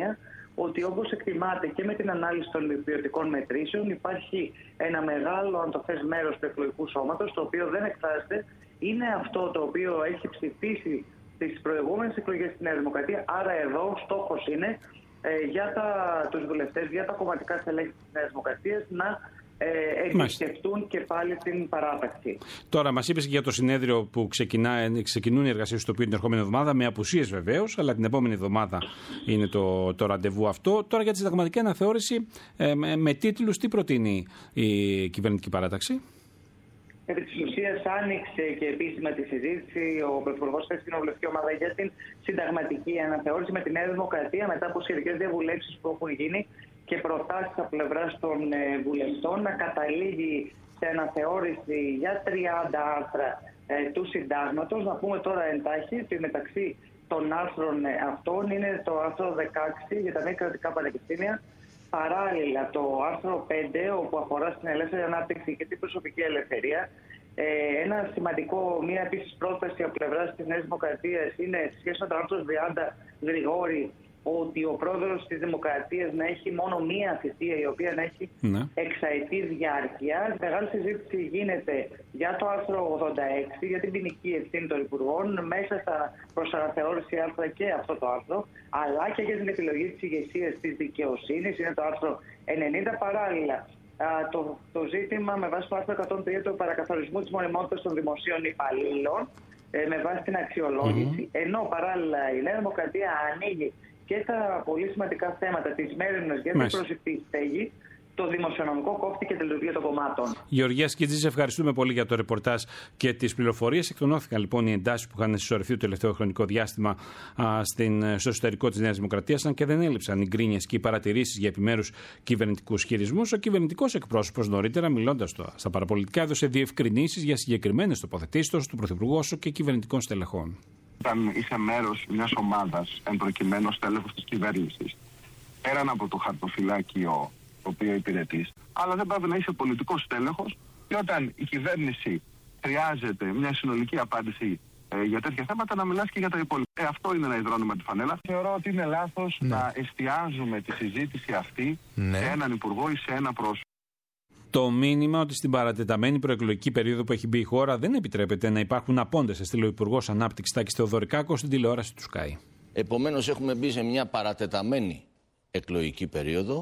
ότι όπως εκτιμάται και με την ανάλυση των ποιοτικών μετρήσεων, υπάρχει ένα μεγάλο, αν το θες, μέρος του εκλογικού σώματος, το οποίο δεν εκφράζεται. Είναι αυτό το οποίο έχει ψηφίσει τις προηγούμενες εκλογές στη Νέα Δημοκρατία. Άρα εδώ στόχος είναι για τους βουλευτές, για τα κομματικά στελέχη της Νέας Δημοκρατίας να επισκεφτούν και πάλι την παράταξη. Τώρα, μας είπες και για το συνέδριο που ξεκινούν οι εργασίες στο οποίο την ερχόμενη εβδομάδα, με απουσίες βεβαίως, αλλά την επόμενη εβδομάδα είναι το ραντεβού αυτό. Τώρα για τη συνταγματική αναθεώρηση, με τίτλους, τι προτείνει η κυβερνητική παράταξη? Επί της ουσίας άνοιξε και επίσημα τη συζήτηση ο Πρωθυπουργός στην κοινοβουλευτική ομάδα για την συνταγματική αναθεώρηση με τη Νέα Δημοκρατία μετά από σχετικές διαβουλεύσεις που έχουν γίνει και προτάσεις από πλευράς των βουλευτών να καταλήγει σε αναθεώρηση για 30 άρθρα του συντάγματος. Να πούμε τώρα εντάχει ότι μεταξύ των άρθρων αυτών είναι το άρθρο 16 για τα μη κρατικά πανεπιστήμια. Παράλληλα, το άρθρο 5, όπου αφορά στην ελεύθερη ανάπτυξη και την προσωπική ελευθερία. Ένα σημαντικό, μία επίσης πρόταση από πλευράς της Νέας Δημοκρατίας είναι σχέση με το άρθρο 30 Γρηγόρη, ότι ο πρόεδρος της Δημοκρατίας να έχει μόνο μία θητεία, η οποία να έχει εξαετή διάρκεια. Μεγάλη συζήτηση γίνεται για το άρθρο 86, για την ποινική ευθύνη των υπουργών, μέσα στα προς αναθεώρηση άρθρα και αυτό το άρθρο, αλλά και για την επιλογή της ηγεσίας της δικαιοσύνης, είναι το άρθρο 90. Παράλληλα, το ζήτημα με βάση το άρθρο 103 του παρακαθορισμού της μονιμότητας των δημοσίων υπαλλήλων, με βάση την αξιολόγηση, ενώ παράλληλα η Νέα Δημοκρατία ανοίγει και τα πολύ σημαντικά θέματα της μέρημνας για την προσωπική στέγη, το δημοσιονομικό κόφτη και τη λειτουργία των κομμάτων. Γεωργία Σκίτζη, ευχαριστούμε πολύ για το ρεπορτάζ και τις πληροφορίες. Εκτονώθηκαν λοιπόν οι εντάσεις που είχαν συσσωρευτεί το τελευταίο χρονικό διάστημα στο εσωτερικό της Νέας Δημοκρατίας, αν και δεν έλειψαν οι γκρίνιες και οι παρατηρήσεις για επιμέρους κυβερνητικούς χειρισμούς. Ο κυβερνητικός εκπρόσωπος νωρίτερα, μιλώντας στα παραπολιτικά, έδωσε διευκρινήσεις για συγκεκριμένες τοποθετήσεις τόσο του Πρωθυπουργού όσο και κυβερνητικών στελεχών. Όταν είσαι μέρος μιας ομάδας, εν προκειμένου στέλεχος της κυβέρνησης, πέραν από το χαρτοφυλάκιο το οποίο υπηρετείς, αλλά δεν πρέπει να είσαι πολιτικός στέλεχος, και όταν η κυβέρνηση χρειάζεται μια συνολική απάντηση για τέτοια θέματα, να μιλάς και για τα υπόλοιπα. Αυτό είναι να υδρώνουμε τη φανέλα. Θεωρώ ότι είναι λάθος να εστιάζουμε τη συζήτηση αυτή σε έναν υπουργό ή σε ένα πρόσωπο. Το μήνυμα ότι στην παρατεταμένη προεκλογική περίοδο που έχει μπει η χώρα δεν επιτρέπεται να υπάρχουν απόντες, έστειλε ο Υπουργός Ανάπτυξης Τάκης Θεοδωρικάκος στην τηλεόραση του Sky. Επομένως, έχουμε μπει σε μια παρατεταμένη εκλογική περίοδο,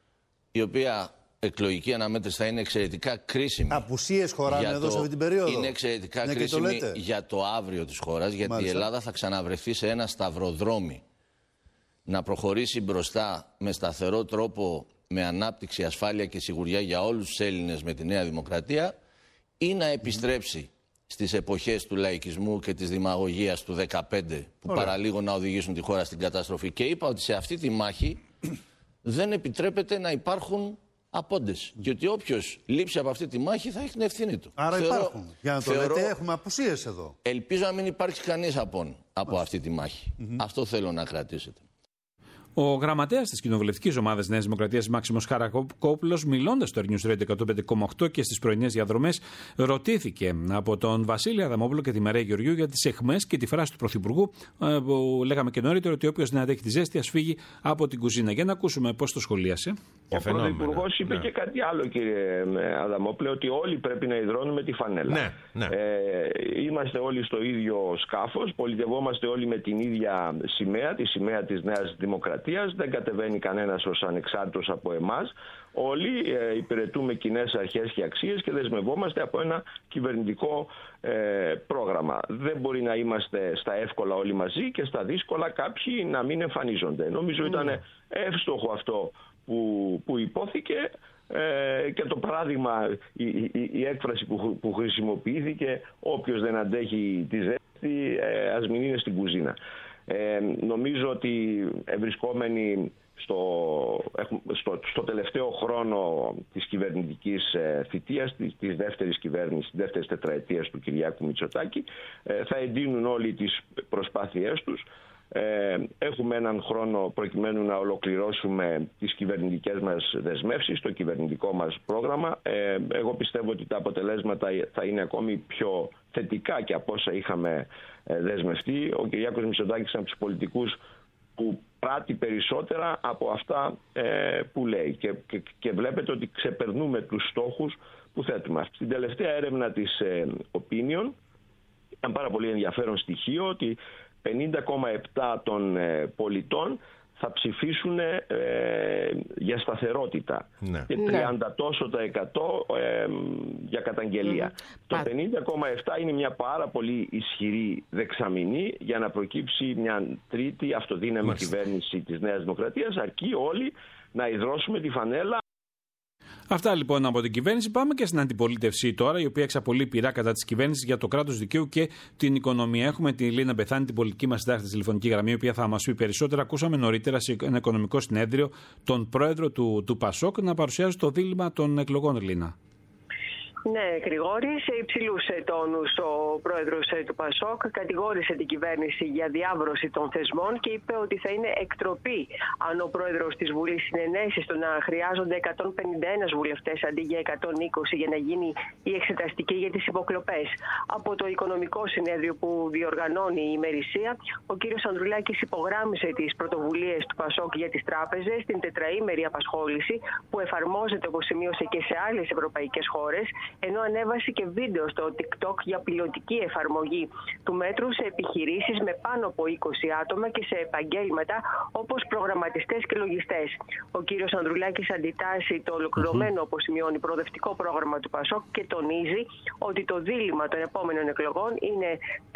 η οποία εκλογική αναμέτρηση θα είναι εξαιρετικά κρίσιμη. Απουσίες χωράνε εδώ σε αυτή την περίοδο. Είναι εξαιρετικά κρίσιμη για το αύριο της χώρας, γιατί η Ελλάδα θα ξαναβρεθεί σε ένα σταυροδρόμι να προχωρήσει μπροστά με σταθερό τρόπο, με ανάπτυξη, ασφάλεια και σιγουριά για όλους τους Έλληνες με τη Νέα Δημοκρατία, ή να επιστρέψει στις εποχές του λαϊκισμού και της δημαγωγίας του 2015 που παραλίγο να οδηγήσουν τη χώρα στην καταστροφή. Και είπα ότι σε αυτή τη μάχη δεν επιτρέπεται να υπάρχουν απόντες. Και ότι όποιος λείψει από αυτή τη μάχη θα έχει την ευθύνη του. Άρα υπάρχουν. Για να το λέτε, έχουμε απουσίες εδώ. Ελπίζω να μην υπάρχει κανείς από αυτή τη μάχη. Αυτό θέλω να κρατήσετε. Ο γραμματέας της κοινοβουλευτικής ομάδας Νέας Δημοκρατίας, Μάξιμος Χαρακόπουλος, μιλώντας στο News Radio 105,8 και στις πρωινές διαδρομές, ρωτήθηκε από τον Βασίλη Αδαμόπουλο και τη Μαρία Γεωργιού για τις αιχμές και τη φράση του Πρωθυπουργού, που λέγαμε και νωρίτερα, ότι όποιος δεν αντέχει τη ζέστη ας φύγει από την κουζίνα. Για να ακούσουμε πώς το σχολίασε. Ο Πρωθυπουργός είπε και κάτι άλλο, κύριε Αδαμόπουλε, ότι όλοι πρέπει να υδρώνουμε τη φανέλα. Είμαστε όλοι στο ίδιο σκάφος, πολιτευόμαστε όλοι με την ίδια σημαία, τη σημαία της Νέας Δημοκρατίας. Δεν κατεβαίνει κανένας ως ανεξάρτητος από εμάς. Όλοι υπηρετούμε κοινές αρχές και αξίες και δεσμευόμαστε από ένα κυβερνητικό πρόγραμμα. Δεν μπορεί να είμαστε στα εύκολα όλοι μαζί και στα δύσκολα κάποιοι να μην εμφανίζονται. Νομίζω ήταν εύστοχο αυτό που υπόθηκε και το παράδειγμα, η έκφραση που χρησιμοποιήθηκε, όποιος δεν αντέχει τη ζέστη ας μην είναι στην κουζίνα. Νομίζω ότι βρισκόμενοι στο τελευταίο χρόνο της κυβερνητικής θητείας, της δεύτερης κυβέρνησης, της δεύτερης τετραετίας του Κυριάκου Μητσοτάκη, θα εντείνουν όλοι τις προσπάθειές τους. Έχουμε έναν χρόνο προκειμένου να ολοκληρώσουμε τις κυβερνητικές μας δεσμεύσεις, το κυβερνητικό μας πρόγραμμα. Εγώ πιστεύω ότι τα αποτελέσματα θα είναι ακόμη πιο θετικά και από όσα είχαμε δεσμευτεί. Ο Κυριάκος Μητσοτάκης είναι από τους πολιτικούς που πράττει περισσότερα από αυτά που λέει. Και βλέπετε ότι ξεπερνούμε τους στόχους που θέτουμε. Στην τελευταία έρευνα της Opinion ήταν πάρα πολύ ενδιαφέρον στοιχείο ότι 50,7% των πολιτών θα ψηφίσουν για σταθερότητα, ναι, και 30% τόσο για καταγγελία. Το 50,7% είναι μια πάρα πολύ ισχυρή δεξαμηνή για να προκύψει μια τρίτη αυτοδύναμη κυβέρνηση της Νέας Δημοκρατίας, αρκεί όλοι να ιδρώσουμε τη φανέλα. Αυτά λοιπόν από την κυβέρνηση. Πάμε και στην αντιπολίτευση τώρα, η οποία εξαπολύει πειρά κατά της κυβέρνησης για το κράτος δικαίου και την οικονομία. Έχουμε την Λίνα Μπεθάνη, την πολιτική μας συντάκτη στη τηλεφωνική γραμμή, η οποία θα μας πει περισσότερα. Ακούσαμε νωρίτερα σε ένα οικονομικό συνέδριο τον πρόεδρο του ΠΑΣΟΚ να παρουσιάζει το δίλημμα των εκλογών, Λίνα. Ναι, Γρηγόρη, σε υψηλούς τόνους ο πρόεδρος του ΠΑΣΟΚ κατηγόρησε την κυβέρνηση για διάβρωση των θεσμών και είπε ότι θα είναι εκτροπή αν ο πρόεδρος της Βουλής συνενέσει στο να χρειάζονται 151 βουλευτές αντί για 120 για να γίνει η εξεταστική για τις υποκλοπές. Από το οικονομικό συνέδριο που διοργανώνει η ημερησία, ο κύριος Ανδρουλάκης υπογράμμισε τις πρωτοβουλίες του ΠΑΣΟΚ για τις τράπεζες, την τετραήμερη απασχόληση που εφαρμόζεται, όπως σημείωσε, και σε άλλες ευρωπαϊκές χώρες, ενώ ανέβασε και βίντεο στο TikTok για πιλωτική εφαρμογή του μέτρου σε επιχειρήσεις με πάνω από 20 άτομα και σε επαγγέλματα όπως προγραμματιστές και λογιστές. Ο κύριος Ανδρουλάκης αντιτάσσει το ολοκληρωμένο, όπως σημειώνει, προοδευτικό πρόγραμμα του ΠΑΣΟΚ και τονίζει ότι το δίλημμα των επόμενων εκλογών είναι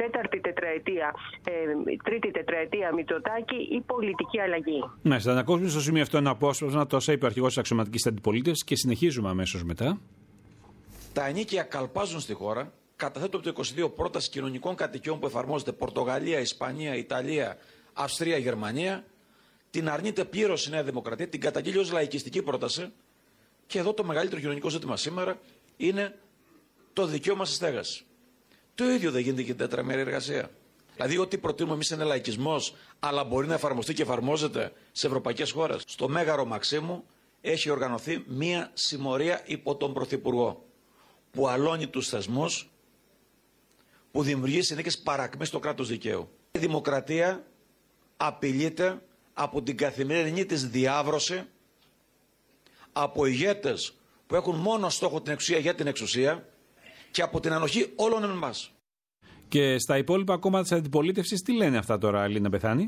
τρίτη τετραετία Μητσοτάκη ή πολιτική αλλαγή. Ναι, θα ακούσουμε στο σημείο αυτό ένα απόσπασμα τόσα είπε ο αρχηγός της αξιωματικής αντιπολίτευσης και συνεχίζουμε αμέσως μετά. Τα ενίκια καλπάζουν στη χώρα. Καταθέτω από το 22 πρόταση κοινωνικών κατοικιών που εφαρμόζεται Πορτογαλία, Ισπανία, Ιταλία, Αυστρία, Γερμανία. Την αρνείται πλήρως η Νέα Δημοκρατία, την καταγγείλει ως λαϊκιστική πρόταση. Και εδώ το μεγαλύτερο κοινωνικό ζήτημα σήμερα είναι το δικαίωμα στη στέγαση. Το ίδιο δεν γίνεται και την τετραμερή εργασία. Δηλαδή, ό,τι προτείνουμε εμείς είναι λαϊκισμός, αλλά μπορεί να εφαρμοστεί και εφαρμόζεται σε ευρωπαϊκές χώρες. Στο Μέγαρο Μαξίμου έχει οργανωθεί μία συμμορία υπό τον Πρωθυπουργό, που αλώνει τους θεσμούς, που δημιουργεί συνθήκες παρακμής στο κράτος δικαίου. Η δημοκρατία απειλείται από την καθημερινή της διάβρωση, από ηγέτες που έχουν μόνο στόχο την εξουσία για την εξουσία και από την ανοχή όλων εμάς. Και στα υπόλοιπα κόμματα της αντιπολίτευσης τι λένε αυτά τώρα, Λίνα Μπεθάνη?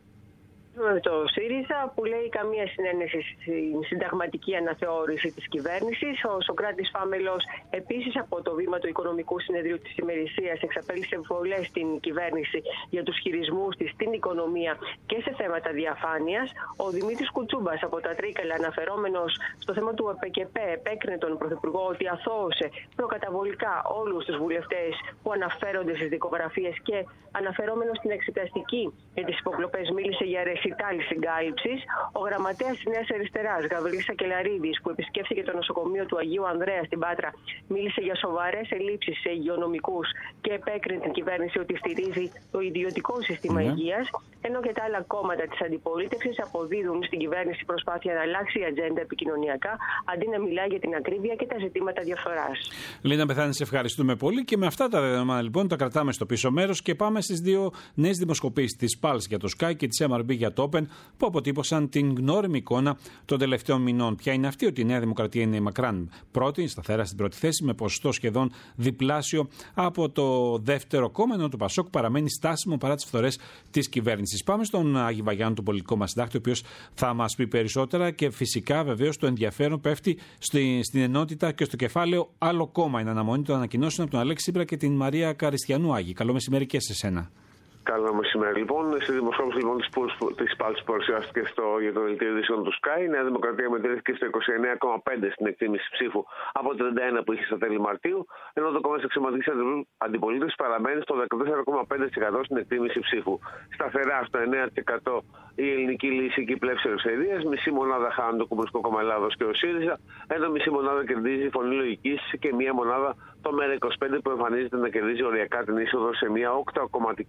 Το ΣΥΡΙΖΑ που λέει καμία συνένεση στην συνταγματική αναθεώρηση της κυβέρνησης. Ο Σωκράτης Φάμελος επίσης από το βήμα του Οικονομικού Συνεδρίου της ημερησίας εξαπέλυσε βολές στην κυβέρνηση για τους χειρισμούς της στην οικονομία και σε θέματα διαφάνειας. Ο Δημήτρης Κουτσούμπας από τα Τρίκαλα, αναφερόμενος στο θέμα του ΕΠΚΕΠΕ, επέκρινε τον Πρωθυπουργό ότι αθώωσε προκαταβολικά όλους τους βουλευτές που αναφέρονται στις δικογραφίες και αναφερόμενος στην εξεταστική για τις υποκλοπές μίλησε για ρεσιτάλη συγκάλυψης. Ο γραμματέας της Νέας Αριστεράς, Γαβρίλης Σακελαρίδης, που επισκέφθηκε το νοσοκομείο του Αγίου Ανδρέα στην Πάτρα, μίλησε για σοβαρές ελλείψεις σε υγειονομικούς και επέκρινε την κυβέρνηση ότι στηρίζει το ιδιωτικό σύστημα υγείας. Ενώ και τα άλλα κόμματα της αντιπολίτευσης αποδίδουν στην κυβέρνηση προσπάθεια να αλλάξει η ατζέντα επικοινωνιακά, αντί να μιλάει για την ακρίβεια και τα ζητήματα διαφθοράς. Λίνα Μπεθάνη, σε ευχαριστούμε πολύ και με αυτά τα δεδομένα λοιπόν τα κρατάμε στο πίσω μέρος και πάμε στις δύο νέες δημοσκοπήσεις της Pulse για το Sky και της MRB για το Open που αποτύπωσαν την γνώριμη εικόνα των τελευταίων μηνών. Ποια είναι αυτή? Ότι η Νέα Δημοκρατία είναι μακράν πρώτη, σταθερά στην πρώτη θέση, με ποσοστό σχεδόν διπλάσιο από το δεύτερο κόμμα, ενώ το ΠΑΣΟΚ παραμένει στάσιμο παρά τις φθορές της κυβέρνησης. Πάμε στον Άγη Βαγιάννου, τον πολιτικό μας συντάκτη, ο οποίος θα μας πει περισσότερα και φυσικά βεβαίως το ενδιαφέρον πέφτει στην ενότητα και στο κεφάλαιο άλλο κόμμα. Είναι αναμονή των ανακοινώσεων από τον Αλέξη Τσίπρα και την Μαρία Καριστιανού. Άγη, καλό μεσημέρι και σε σένα. Καλό μεσημέρι. Λοιπόν, στη δημοσκόπηση λοιπόν, της Pulse που παρουσιάστηκε για το δελτίο ειδήσεων του Sky, η Νέα Δημοκρατία μετρήθηκε στο 29,5 στην εκτίμηση ψήφου από 31 που είχε στα τέλη Μαρτίου, ενώ το κόμμα της αξιωματικής αντιπολίτευσης παραμένει στο 14,5% στην εκτίμηση ψήφου. Σταθερά στο 9% η Ελληνική Λύση και η Πλεύση Ελευθερίας, μισή μονάδα χάνουν το Κομμουνιστικό Κόμμα Ελλάδος και ο ΣΥΡΙΖΑ, ενώ μισή μονάδα κερδίζει η Φωνή Λογικής και μία μονάδα το ΜΕΡΑ25 που εμφανίζεται να κερδίζει οριακά την είσοδο σε μια 8κομματική βουλή.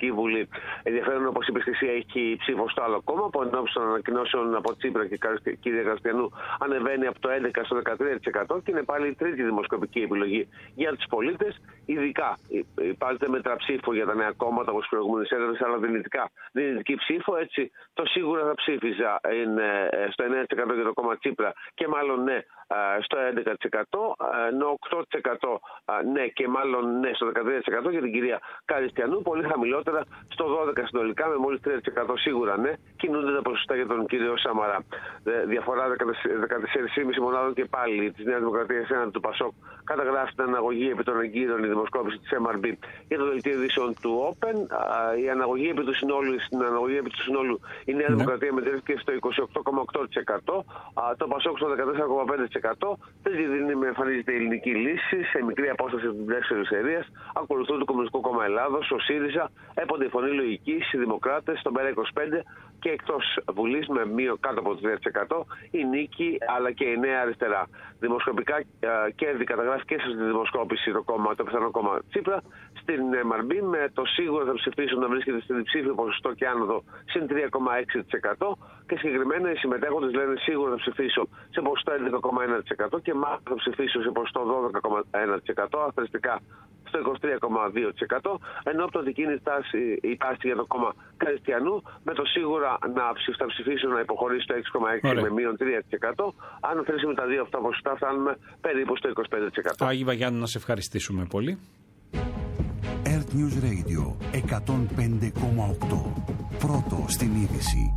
Ενδιαφέρον, όπως είπες και εσύ, έχει ψήφο στο άλλο κόμμα που ενώπιση των ανακοινώσεων από Τσίπρα και κύριε Καριστιανού ανεβαίνει από το 11% στο 13% και είναι πάλι η τρίτη δημοσκοπική επιλογή για τους πολίτες. Ειδικά υπάρχει μετραψήφο για τα νέα κόμματα όπως προηγούμενες έρευνες, αλλά δυνητική ψήφο. Έτσι, το σίγουρα θα ψήφιζα είναι στο 9% για το κόμμα Τσίπρα και μάλλον ναι στο 11%, ενώ 8% ναι και μάλλον ναι στο 13% για την κυρία Καριστιανού, πολύ χαμηλότερα στο 12% συνολικά, με μόλις 3% σίγουρα ναι, κινούνται τα ποσοστά για τον κύριο Σαμαρά. Διαφορά 14,5 μονάδων και πάλι της Νέας Δημοκρατίας έναντι του ΠΑΣΟΚ καταγράφει την αναγωγή επί των εγκύρων η δημοσκόπηση της MRB για το δελτίο ειδήσεων του Open. Η αναγωγή επί του συνόλου, η Νέα Δημοκρατία μετρήθηκε στο 28,8%, το ΠΑΣΟΚ στο 14,5%. Τρίτη δύναμη εμφανίζεται η Ελληνική Λύση σε μικρή απόσταση από την πράξη της ελευθερίας. Ακολουθούν το Κομμουνιστικό Κόμμα Ελλάδος, ο ΣΥΡΙΖΑ, έπονται η Φωνή Λογικής, οι Δημοκράτες, τον ΠΕΡΑ 25 και εκτός Βουλής με κάτω από το 3% η Νίκη αλλά και η Νέα Αριστερά. Δημοσκοπικά κέρδη καταγράφει και στη δημοσκόπηση το πιθανό κόμμα Τσίπρα. Στην MRB με το σίγουρο θα ψηφίσουν να βρίσκεται στην υψήφιο ποσοστό και άνοδο συν 3,6% και συγκεκριμένα οι συμμετέχοντες λένε σίγουρα θα ψηφίσω σε ποσοστό 11,1% και μάλλον θα ψηφίσω σε ποσοστό 12,1%, αστεριστικά στο 23,2%, ενώ από το δική είναι η τάση για το κόμμα Καριστιανού με το σίγουρα θα ψηφίσουν να υποχωρήσει το 6,6% με μείον 3%. Αν θέσουμε τα δύο αυτά ποσοστά φτάνουμε περίπου στο 25%. Άγιε Βαγιάννου, να σε ευχαριστήσουμε πολύ. Earth News Radio 105,8. Πρώτο στην είδηση.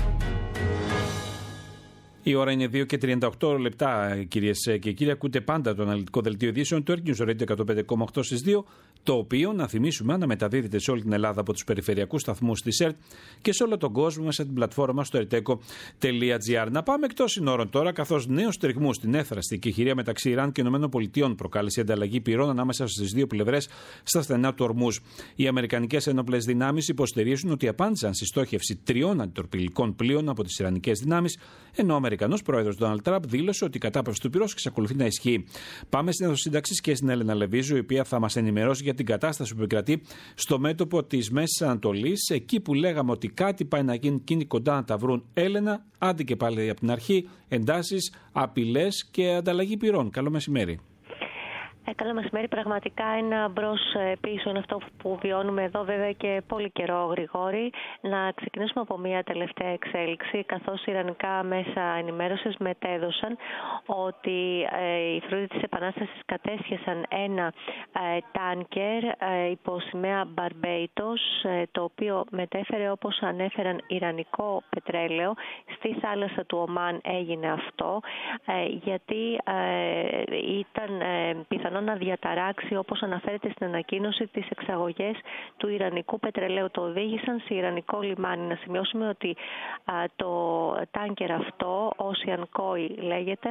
Η ώρα είναι 2 και 38 λεπτά, κυρίες και κύριοι. Ακούτε πάντα το αναλυτικό δελτίο ειδήσεων του Earth News Radio 105,8 στις 2, το οποίο, να θυμίσουμε, αναμεταδίδεται σε όλη την Ελλάδα από τους περιφερειακούς σταθμούς της ΕΡΤ και σε όλο τον κόσμο μέσα στην πλατφόρμα στο erteco.gr. Να πάμε εκτός συνόρων τώρα, καθώς νέους τριγμούς στην έθραστη εκεχηρία μεταξύ Ιράν και ΗΠΑ προκάλεσε ανταλλαγή πυρών ανάμεσα στις δύο πλευρές στα στενά του Ορμούζ. Οι αμερικανικές ένοπλες δυνάμεις υποστηρίζουν ότι απάντησαν στη στόχευση 3 αντιτορπιλικών πλοίων από τις ιρανικές δυνάμεις, ενώ ο Αμερικανός πρόεδρος Ντόναλντ Τραμπ δήλωσε ότι η κατάπαυση του πυρός εξακολουθεί να ισχύει. Πάμε στην αιθοσύνταξη και στην Έλενα Λεβίζου, η οποία θα μας ενημερώσει για την κατάσταση που επικρατεί στο μέτωπο της Μέσης Ανατολής, εκεί που λέγαμε ότι κάτι πάει να γίνει εκείνοι κοντά να τα βρουν. Έλενα, άντε και πάλι από την αρχή, εντάσεις, απειλές και ανταλλαγή πυρών. Καλό μεσημέρι. Καλό μεσημέρι. Πραγματικά ένα μπρος πίσω είναι αυτό που βιώνουμε εδώ, βέβαια και πολύ καιρό, Γρηγόρη. Να ξεκινήσουμε από μια τελευταία εξέλιξη, καθώς οι ιρανικά μέσα ενημέρωσης μετέδωσαν ότι οι φρουροί της Επανάστασης κατέσχεσαν ένα τάνκερ υπό σημαία Μπαρμπέιτος, το οποίο μετέφερε, όπως ανέφεραν, ιρανικό πετρέλαιο. Στη θάλασσα του Ομάν έγινε αυτό, γιατί ήταν πιθανό να διαταράξει, όπως αναφέρεται στην ανακοίνωση, τις εξαγωγές του ιρανικού πετρελαίου. Το οδήγησαν σε ιρανικό λιμάνι. Να σημειώσουμε ότι το τάνκερ αυτό, Ocean Koi λέγεται,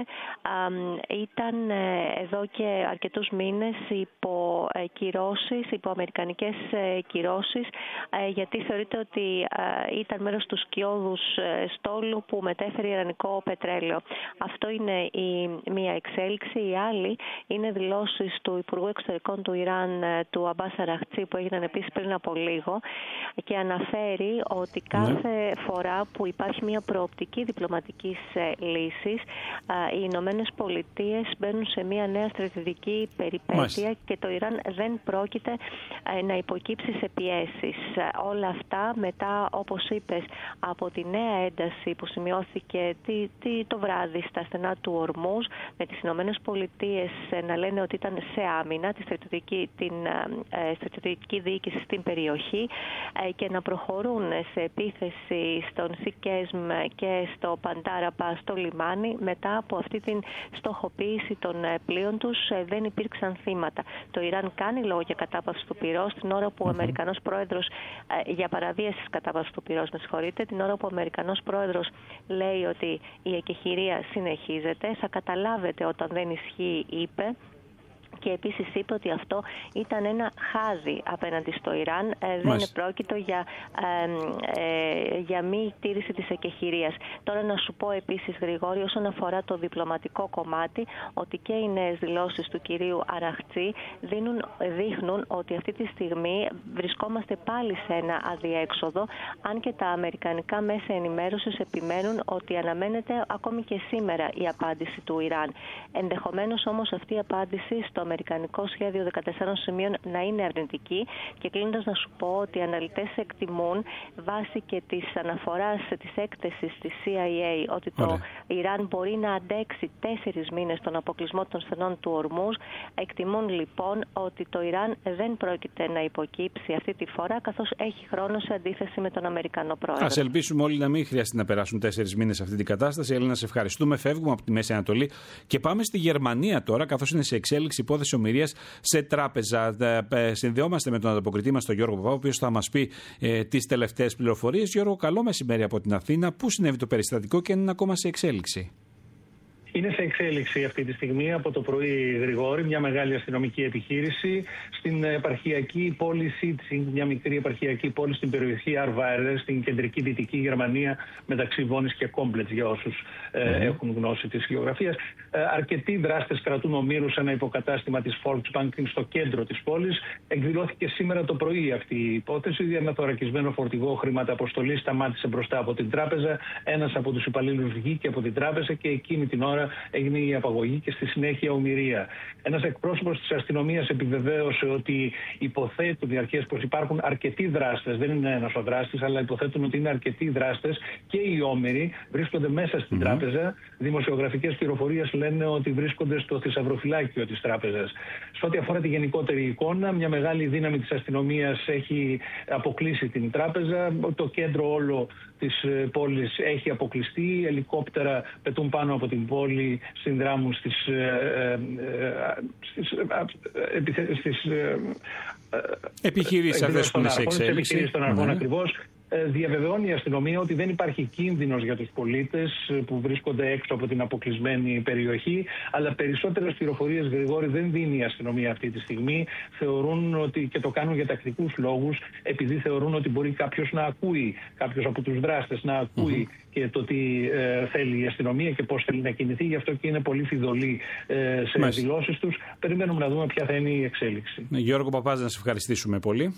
ήταν εδώ και αρκετούς μήνες υπό κυρώσεις, υπό αμερικανικές κυρώσεις, γιατί θεωρείται ότι ήταν μέρος του σκιώδους στόλου που μετέφερε ιρανικό πετρέλαιο. Αυτό είναι η μία εξέλιξη. Η άλλη είναι δηλώσεις του Υπουργού Εξωτερικών του Ιράν, του Αμπάς Αραχτσί, που έγιναν επίσης πριν από λίγο, και αναφέρει ότι κάθε φορά που υπάρχει μια προοπτική διπλωματικής λύσης, οι Ηνωμένες Πολιτείες μπαίνουν σε μια νέα στρατιωτική περιπέτεια και το Ιράν δεν πρόκειται να υποκύψει σε πιέσεις. Όλα αυτά μετά, όπως είπες, από τη νέα ένταση που σημειώθηκε το βράδυ στα στενά του Ορμούζ, με τις Ηνωμένες Πολιτείες να λένε ότι ήταν σε άμυνα την στρατιωτική διοίκηση στην περιοχή και να προχωρούν σε επίθεση στον Σικέσμ και στο Παντάραπα, στο λιμάνι. Μετά από αυτή την στοχοποίηση των πλοίων τους δεν υπήρξαν θύματα. Το Ιράν κάνει λόγο για κατάπαυση του πυρός την ώρα που ο Αμερικανός πρόεδρος, για παραβίαση της κατάπαυσης του πυρός, την ώρα που ο Αμερικανός πρόεδρος λέει ότι η εκεχηρία συνεχίζεται. Θα καταλάβετε όταν δεν ισχύει, είπε, Και επίσης είπε ότι αυτό ήταν ένα χάδι απέναντι στο Ιράν, δεν πρόκειτο για μη τήρηση της εκεχηρίας. Τώρα να σου πω επίσης, Γρηγόρη, όσον αφορά το διπλωματικό κομμάτι, ότι και οι νέες δηλώσεις του κυρίου Αραχτζή δείχνουν ότι αυτή τη στιγμή βρισκόμαστε πάλι σε ένα αδιέξοδο, αν και τα αμερικανικά μέσα ενημέρωσης επιμένουν ότι αναμένεται ακόμη και σήμερα η απάντηση του Ιράν. Ενδεχομένως όμως αυτή η απάντηση στο αμερικανικό σχέδιο 14 σημείων να είναι αρνητική, και κλείνοντας να σου πω ότι οι αναλυτές εκτιμούν, βάσει και της αναφοράς της έκθεσης της CIA, ότι το Ιράν μπορεί να αντέξει 4 μήνες τον αποκλεισμό των στενών του Ορμούζ. Εκτιμούν λοιπόν ότι το Ιράν δεν πρόκειται να υποκύψει αυτή τη φορά, καθώς έχει χρόνο σε αντίθεση με τον Αμερικανό πρόεδρο. Ας ελπίσουμε όλοι να μην χρειαστεί να περάσουν 4 μήνες σε αυτή την κατάσταση. Έλληνα, σε ευχαριστούμε. Φεύγουμε από τη Μέση Ανατολή και πάμε στη Γερμανία τώρα, καθώς είναι σε εξέλιξη υπόθεση ομηρίας σε τράπεζα. Συνδεόμαστε με τον ανταποκριτή μας, τον Γιώργο Παπά, ο οποίος θα μας πει τις τελευταίες πληροφορίες. Γιώργο, καλό μεσημέρι από την Αθήνα. Πού συνέβη το περιστατικό και είναι ακόμα σε εξέλιξη? Είναι σε εξέλιξη αυτή τη στιγμή από το πρωί, Γρηγόρη, μια μεγάλη αστυνομική επιχείρηση στην επαρχιακή πόλη Σίτσινγκ, μια μικρή επαρχιακή πόλη στην περιοχή Αρβάερ, στην κεντρική δυτική Γερμανία, μεταξύ Βόνης και Κόμπλετς, για όσους έχουν γνώση της γεωγραφίας. Αρκετοί δράστες κρατούν ομήρους σε ένα υποκατάστημα της Volksbank στο κέντρο της πόλης. Εκδηλώθηκε σήμερα το πρωί αυτή η υπόθεση. Ένα θωρακισμένο φορτηγό χρηματαποστολή σταμάτησε μπροστά από την τράπεζα. Ένας από τους υπαλλήλους βγήκε από την τράπεζα και εκείνη την ώρα έγινε η απαγωγή και στη συνέχεια ομηρία. Ένας εκπρόσωπος της αστυνομίας επιβεβαίωσε ότι υποθέτουν οι αρχές πως υπάρχουν αρκετοί δράστες, δεν είναι ένας ο δράστης, αλλά υποθέτουν ότι είναι αρκετοί δράστες και οι όμηροι βρίσκονται μέσα στην τράπεζα. Δημοσιογραφικές πληροφορίες λένε ότι βρίσκονται στο θησαυροφυλάκιο της τράπεζας. Σε ό,τι αφορά τη γενικότερη εικόνα, μια μεγάλη δύναμη της αστυνομίας έχει αποκλείσει την τράπεζα. Το κέντρο όλο της πόλης έχει αποκλειστεί. Ελικόπτερα πετούν πάνω από την πόλη, συνδράμουν στις επιχειρήσεις αυτές που είναι σε εξέλιξη. Επιχειρήσεις των αρχών ακριβώς. Διαβεβαιώνει η αστυνομία ότι δεν υπάρχει κίνδυνος για τους πολίτες που βρίσκονται έξω από την αποκλεισμένη περιοχή, αλλά περισσότερες πληροφορίες, Γρηγόρη, δεν δίνει η αστυνομία αυτή τη στιγμή. Θεωρούν ότι, και το κάνουν για τακτικούς λόγους, επειδή θεωρούν ότι μπορεί κάποιος να ακούει, κάποιος από τους δράστες να ακούει και το τι θέλει η αστυνομία και πώς θέλει να κινηθεί. Γι' αυτό και είναι πολύ φιδωλοί σε δηλώσεις τους. Περιμένουμε να δούμε ποια θα είναι η εξέλιξη. Γιώργο Παπάζ, να σε ευχαριστήσουμε πολύ.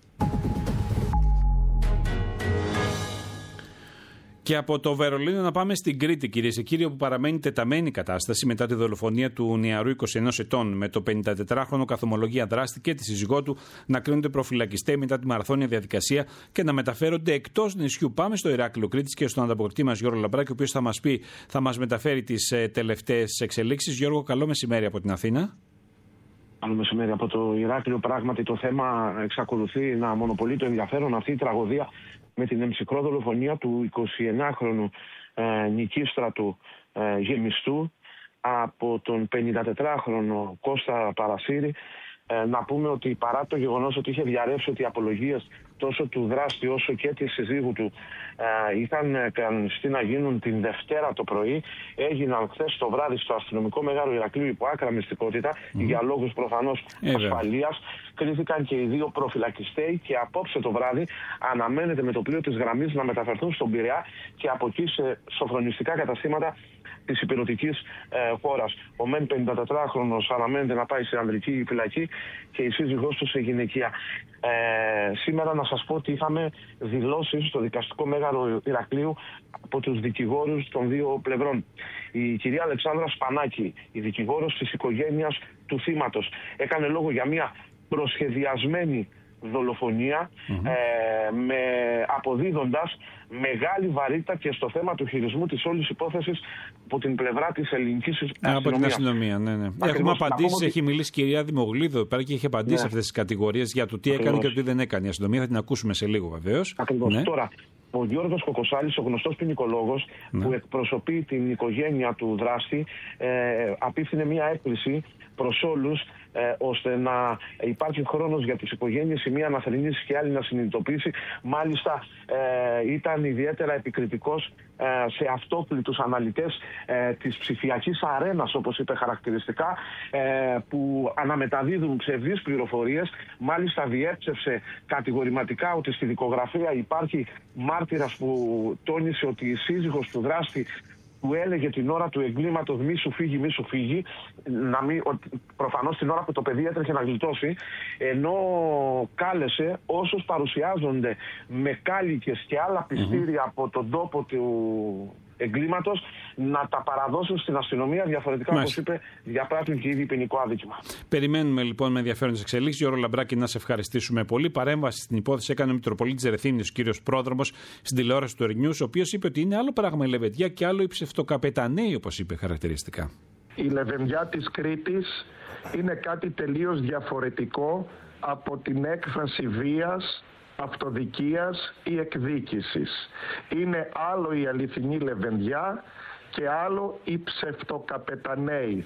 Και από το Βερολίνο να πάμε στην Κρήτη, κυρίες και κύριοι, όπου παραμένει τεταμένη κατάσταση μετά τη δολοφονία του νεαρού 21 ετών, με το 54χρονο καθομολογία δράστη και τη σύζυγό του να κρίνονται προφυλακιστέ μετά τη μαραθώνια διαδικασία και να μεταφέρονται εκτός νησιού. Πάμε στο Ηράκλειο Κρήτης και στον ανταποκριτή μας Γιώργο Λαμπράκη, ο οποίος θα μας μεταφέρει τις τελευταίες εξελίξεις. Γιώργο, καλό μεσημέρι από την Αθήνα. Καλό μεσημέρι από το Ηράκλειο. Πράγματι το θέμα εξακολουθεί να μονοπολεί το ενδιαφέρον. Αυτή η τραγωδία με την εμψυχρό δολοφονία του 21χρονου νοικίστρατου γεμιστού από τον 54χρονο Κώστα Παρασύρη. Να πούμε ότι παρά το γεγονός ότι είχε διαρρεύσει ότι οι απολογίες τόσο του δράστη όσο και της συζύγου του είχαν κανονιστεί να γίνουν την Δευτέρα το πρωί, έγιναν χθες το βράδυ στο αστυνομικό μέγαρο Ηρακλείου υπό άκρα μυστικότητα, για λόγους προφανώς ασφαλείας. Κρίθηκαν και οι δύο προφυλακιστέοι και απόψε το βράδυ αναμένεται με το πλοίο της γραμμής να μεταφερθούν στον Πειραιά και από εκεί σε σοφρονιστικά καταστήματα της υπηρετικής χώρας. Ο μεν 54χρονος αναμένεται να πάει σε ανδρική φυλακή και η σύζυγός του σε γυναικεία. Σήμερα να σας πω ότι είχαμε δηλώσεις στο δικαστικό μέγαρο Ηρακλείου από τους δικηγόρους των δύο πλευρών. Η κυρία Αλεξάνδρα Σπανάκη, η δικηγόρος της οικογένειας του θύματος, έκανε λόγο για μια προσχεδιασμένη δολοφονία, αποδίδοντας μεγάλη βαρύτητα και στο θέμα του χειρισμού της όλης υπόθεσης από την πλευρά της ελληνικής αστυνομίας. Από την αστυνομία, ναι. Έχουμε απαντήσει, έχει μιλήσει η κυρία Δημογλίδου εδώ πέρα και έχει απαντήσει αυτές τις κατηγορίες για το τι έκανε και το τι δεν έκανε η αστυνομία. Θα την ακούσουμε σε λίγο βεβαίως. Ακριβώς. Τώρα, ο Γιώργος Κοκοσάλης, ο γνωστός ποινικολόγος, που εκπροσωπεί την οικογένεια του δράστη, απίφθινε μια έκκληση προς όλους, ώστε να υπάρχει χρόνος για τις οικογένειες, η μία να θρηνήσει και η άλλη να συνειδητοποιήσει. Μάλιστα ήταν ιδιαίτερα επικριτικός σε αυτόπλητους αναλυτές της ψηφιακής αρένας, όπως είπε χαρακτηριστικά, που αναμεταδίδουν ψευδείς πληροφορίες. Μάλιστα διέψευσε κατηγορηματικά ότι στη δικογραφία υπάρχει μάρτυρας που τόνισε ότι η σύζυγος του δράστη που έλεγε την ώρα του εγκλήματος μη σου φύγει, μη σου φύγει, προφανώς την ώρα που το παιδί έτρεχε να γλιτώσει, ενώ κάλεσε όσους παρουσιάζονται με κάλικες και άλλα πιστήρια από τον τόπο του εγκλήματος να τα παραδώσουν στην αστυνομία, διαφορετικά, όπως είπε, διαπράττουν και ήδη ποινικό αδίκημα. Περιμένουμε λοιπόν με ενδιαφέρον τις εξελίξεις. Γιώργο Λαμπράκη, να σε ευχαριστήσουμε πολύ. Παρέμβαση στην υπόθεση έκανε ο Μητροπολίτης Ερεθύμνης, ο κύριος Πρόδρομος, στην τηλεόραση του Ερνιούς, ο οποίος είπε ότι είναι άλλο πράγμα η Λεβεντιά και άλλο οι ψευτοκαπεταναίοι, όπως είπε χαρακτηριστικά. Η Λεβεντιά της Κρήτης είναι κάτι τελείως διαφορετικό από την έκφραση βίας, αυτοδικίας ή εκδίκησης. Είναι άλλο η αληθινή Λεβεντιά και άλλο οι ψευτοκαπεταναίοι.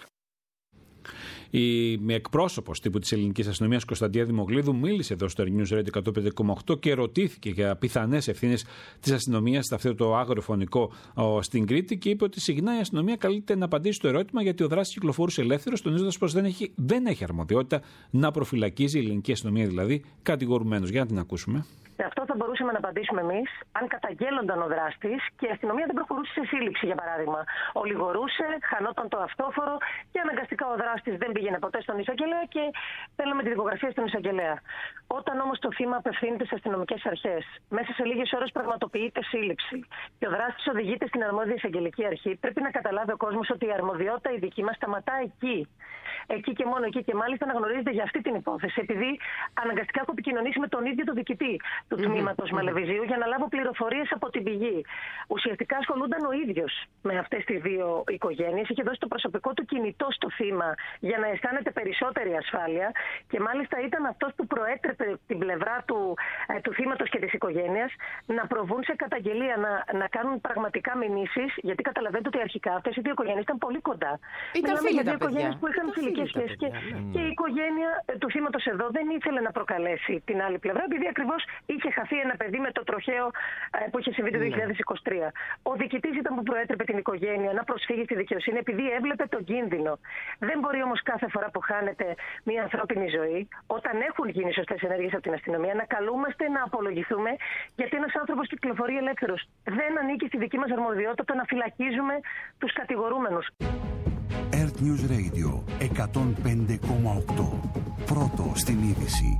Η εκπρόσωπος τύπου της ελληνικής αστυνομίας Κωνσταντία Δημογλίδου μίλησε εδώ στο News Radio 105,8 και ρωτήθηκε για πιθανές ευθύνες της αστυνομίας σε αυτό το άγριο φωνικό στην Κρήτη και είπε ότι συχνά η αστυνομία καλείται να απαντήσει στο ερώτημα γιατί ο δράστης κυκλοφορούσε ελεύθερος, τονίζοντας πως δεν έχει αρμοδιότητα να προφυλακίζει η ελληνική αστυνομία, δηλαδή κατηγορουμένους. Για να την ακούσουμε. Σε αυτό θα μπορούσαμε να απαντήσουμε εμείς, αν καταγγέλλονταν ο δράστης και η αστυνομία δεν προχωρούσε σε σύλληψη, για παράδειγμα. Ολιγορούσε, χανόταν το αυτόφορο και αναγκαστικά ο δράστης δεν πήγαινε ποτέ στον εισαγγελέα και θέλαμε τη δικογραφία στον εισαγγελέα. Όταν όμως το θύμα απευθύνεται σε αστυνομικές αρχές, μέσα σε λίγες ώρες πραγματοποιείται σύλληψη και ο δράστης οδηγείται στην αρμόδια εισαγγελική αρχή, πρέπει να καταλάβει ο κόσμος ότι η αρμοδιότητα η δική μας σταματά εκεί. Εκεί και μόνο εκεί, και μάλιστα να γνωρίζετε για αυτή την υπόθεση, επειδή αναγκαστικά έχω επικοινωνήσει με τον ίδιο τον διοικητή του τμήματος Μαλεβιζίου για να λάβω πληροφορίες από την πηγή. Ουσιαστικά ασχολούνταν ο ίδιος με αυτές τις δύο οικογένειες, είχε δώσει το προσωπικό του κινητό στο θύμα για να αισθάνεται περισσότερη ασφάλεια και μάλιστα ήταν αυτός που προέτρεπε την πλευρά του θύματος και της οικογένειας να προβούν σε καταγγελία, να κάνουν πραγματικά μηνύσεις, γιατί καταλαβαίνετε ότι αρχικά αυτές οι δύο οικογένειες ήταν πολύ κοντά. Ήταν φίλοι τα παιδιά. Που είχαν φιλικές σχέσεις και η οικογένεια του θύματος εδώ δεν ήθελε να προκαλέσει την άλλη πλευρά, επειδή ακριβώς είχε χαθεί ένα παιδί με το τροχαίο που είχε συμβεί το 2023. Ο διοικητής ήταν που προέτρεπε την οικογένεια να προσφύγει στη δικαιοσύνη επειδή έβλεπε τον κίνδυνο. Δεν μπορεί όμως κάθε φορά που χάνεται μια ανθρώπινη ζωή, όταν έχουν γίνει σωστές ενέργειες από την αστυνομία, να καλούμαστε να απολογηθούμε γιατί ένας άνθρωπος κυκλοφορεί ελεύθερος. Δεν ανήκει στη δική μας αρμοδιότητα να φυλακίζουμε τους κατηγορούμενους. Earth News Radio 105,8. Πρώτο στην είδηση.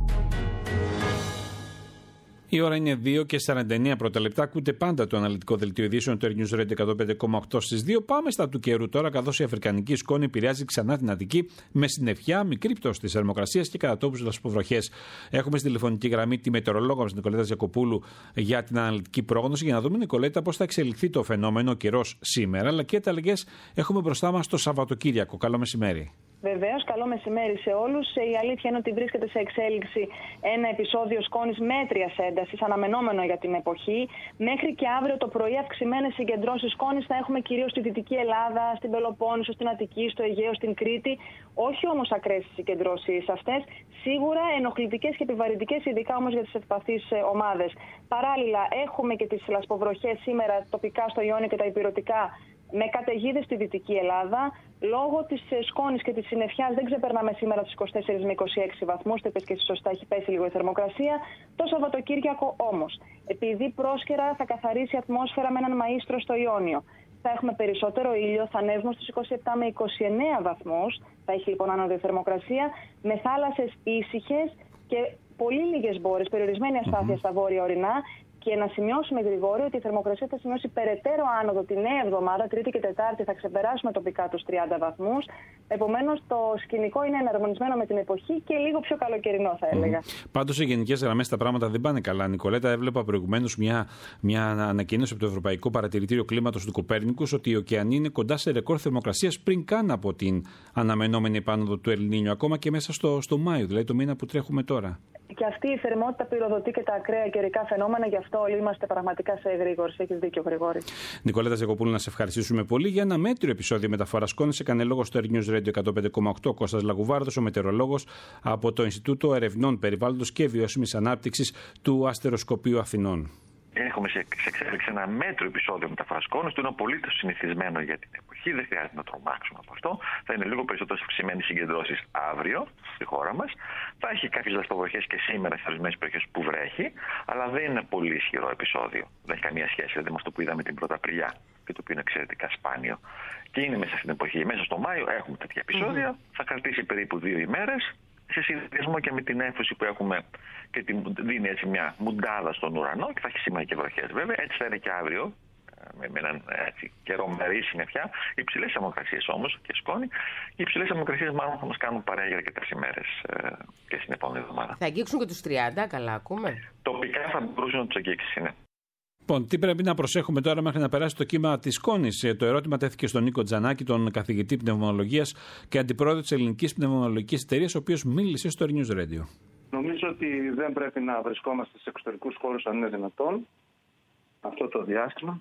Η ώρα είναι 2 και 49 πρώτα λεπτά. Ακούτε πάντα το αναλυτικό δελτίο ειδήσεων του News Radio 105,8 στις 2. Πάμε στα του καιρού τώρα, καθώς η αφρικανική σκόνη επηρεάζει ξανά την Αττική με συννεφιά, μικρή πτώση της θερμοκρασίας και κατά τόπους λασποβροχές. Έχουμε στη τηλεφωνική γραμμή τη μετεωρολόγο μας Νικολέτα Τζακοπούλου για την αναλυτική πρόγνωση. Για να δούμε, Νικολέτα, πώς θα εξελιχθεί το φαινόμενο καιρός σήμερα, αλλά και τι αλλαγές έχουμε μπροστά μας το Σαββατοκύριακο. Καλό μεσημέρι. Βεβαίως, καλό μεσημέρι σε όλους. Η αλήθεια είναι ότι βρίσκεται σε εξέλιξη ένα επεισόδιο σκόνης μέτριας έντασης, αναμενόμενο για την εποχή. Μέχρι και αύριο το πρωί αυξημένες συγκεντρώσεις σκόνης θα έχουμε κυρίως στη Δυτική Ελλάδα, στην Πελοπόννησο, στην Αττική, στο Αιγαίο, στην Κρήτη. Όχι όμως ακραίες συγκεντρώσεις αυτές. Σίγουρα ενοχλητικές και επιβαρυντικές, ειδικά όμως για τις ευπαθείς ομάδες. Παράλληλα, έχουμε και τις λασποβροχές σήμερα τοπικά στο Ιόνιο και τα Ηπειρωτικά, με καταιγίδες στη Δυτική Ελλάδα. Λόγω της σκόνης και της συννεφιάς δεν ξεπερνάμε σήμερα τους 24 με 26 βαθμούς. Το είπες και εσύ σωστά, έχει πέσει λίγο η θερμοκρασία. Το Σαββατοκύριακο όμως, επειδή πρόσκαιρα θα καθαρίσει η ατμόσφαιρα με έναν μαΐστρο στο Ιόνιο, θα έχουμε περισσότερο ήλιο, θα ανέβουμε στους 27 με 29 βαθμούς. Θα έχει λοιπόν άνοδο θερμοκρασία, με θάλασσες ήσυχες και πολύ λίγες μπόρες, περιορισμένη αστάθεια στα βόρεια ορεινά. Και να σημειώσουμε, Γρηγόρη, ότι η θερμοκρασία θα σημειώσει περαιτέρω άνοδο τη νέα εβδομάδα, Τρίτη και Τετάρτη θα ξεπεράσουμε τοπικά τους 30 βαθμούς. Επομένως, το σκηνικό είναι εναρμονισμένο με την εποχή και λίγο πιο καλοκαιρινό, θα έλεγα. Πάντως, σε γενικές γραμμές τα πράγματα δεν πάνε καλά. Νικολέτα, έβλεπα προηγουμένως μια ανακοίνωση από το Ευρωπαϊκό Παρατηρητήριο Κλίματος του Κοπέρνικους ότι οι ωκεανοί είναι κοντά σε ρεκόρ θερμοκρασίας πριν καν από την αναμενόμενη επάνωδο του Ελνίνιο, ακόμα και μέσα στο Μάιο, δηλαδή το μήνα που τρέχουμε τώρα. Και αυτή η θερμότητα πυροδοτεί και τα ακραία καιρικά φαινόμενα, γι' αυτό αυτό όλοι είμαστε πραγματικά σε εγρήγορση. Έχεις δίκιο, Γρηγόρη. Νικολέτα Ζεκοπούλου, να σε ευχαριστήσουμε πολύ για ένα μέτριο επεισόδιο μεταφοράς σκόνης. Έκανε λόγο στο Air News Radio 105,8 Κώστας Λαγουβάρδος, ο μετεωρολόγος από το Ινστιτούτο Ερευνών Περιβάλλοντος και Βιώσιμης Ανάπτυξης του Αστεροσκοπείου Αθηνών. Έχουμε σε εξέλιξη ένα μέτριο επεισόδιο μεταφοράς σκόνης, το είναι απολύτως συνηθισμένο για την εποχή, δεν χρειάζεται να τρομάξουμε από αυτό. Θα είναι λίγο περισσότερο αυξημένες συγκεντρώσεις αύριο στη χώρα μας. Θα έχει κάποιες δασποβροχές και σήμερα σε ορισμένες περιοχές που βρέχει, αλλά δεν είναι πολύ ισχυρό επεισόδιο. Δεν έχει καμία σχέση δηλαδή με αυτό που είδαμε την Πρωταπριλιά και το οποίο είναι εξαιρετικά σπάνιο. Και είναι μέσα στην εποχή. Μέσα στο Μάιο έχουμε τέτοια επεισόδια. Θα κρατήσει περίπου 2 ημέρες. Σε συνδυασμό και με την έμφωση που έχουμε και δίνει έτσι μια μουντάδα στον ουρανό και θα έχει σήμερα και βροχές βέβαια. Έτσι θα είναι και αύριο με έναν καιρό μερή συννεφιά. Οι υψηλές θερμοκρασίες όμως και σκόνη. Οι υψηλές θερμοκρασίες μάλλον θα μας κάνουν παρέα για αρκετές ημέρες και στην επόμενη εβδομάδα. Θα αγγίξουν και τους 30, καλά ακούμε. Τοπικά θα μπορούσαν να τους αγγίξει, ναι. Λοιπόν, τι πρέπει να προσέχουμε τώρα μέχρι να περάσει το κύμα της σκόνης? Το ερώτημα τέθηκε στον Νίκο Τζανάκη, τον καθηγητή πνευμονολογίας και αντιπρόεδρο της Ελληνικής Πνευμονολογικής Εταιρείας, ο οποίος μίλησε στο News Radio. Νομίζω ότι δεν πρέπει να βρισκόμαστε σε εξωτερικούς χώρους αν είναι δυνατόν αυτό το διάστημα.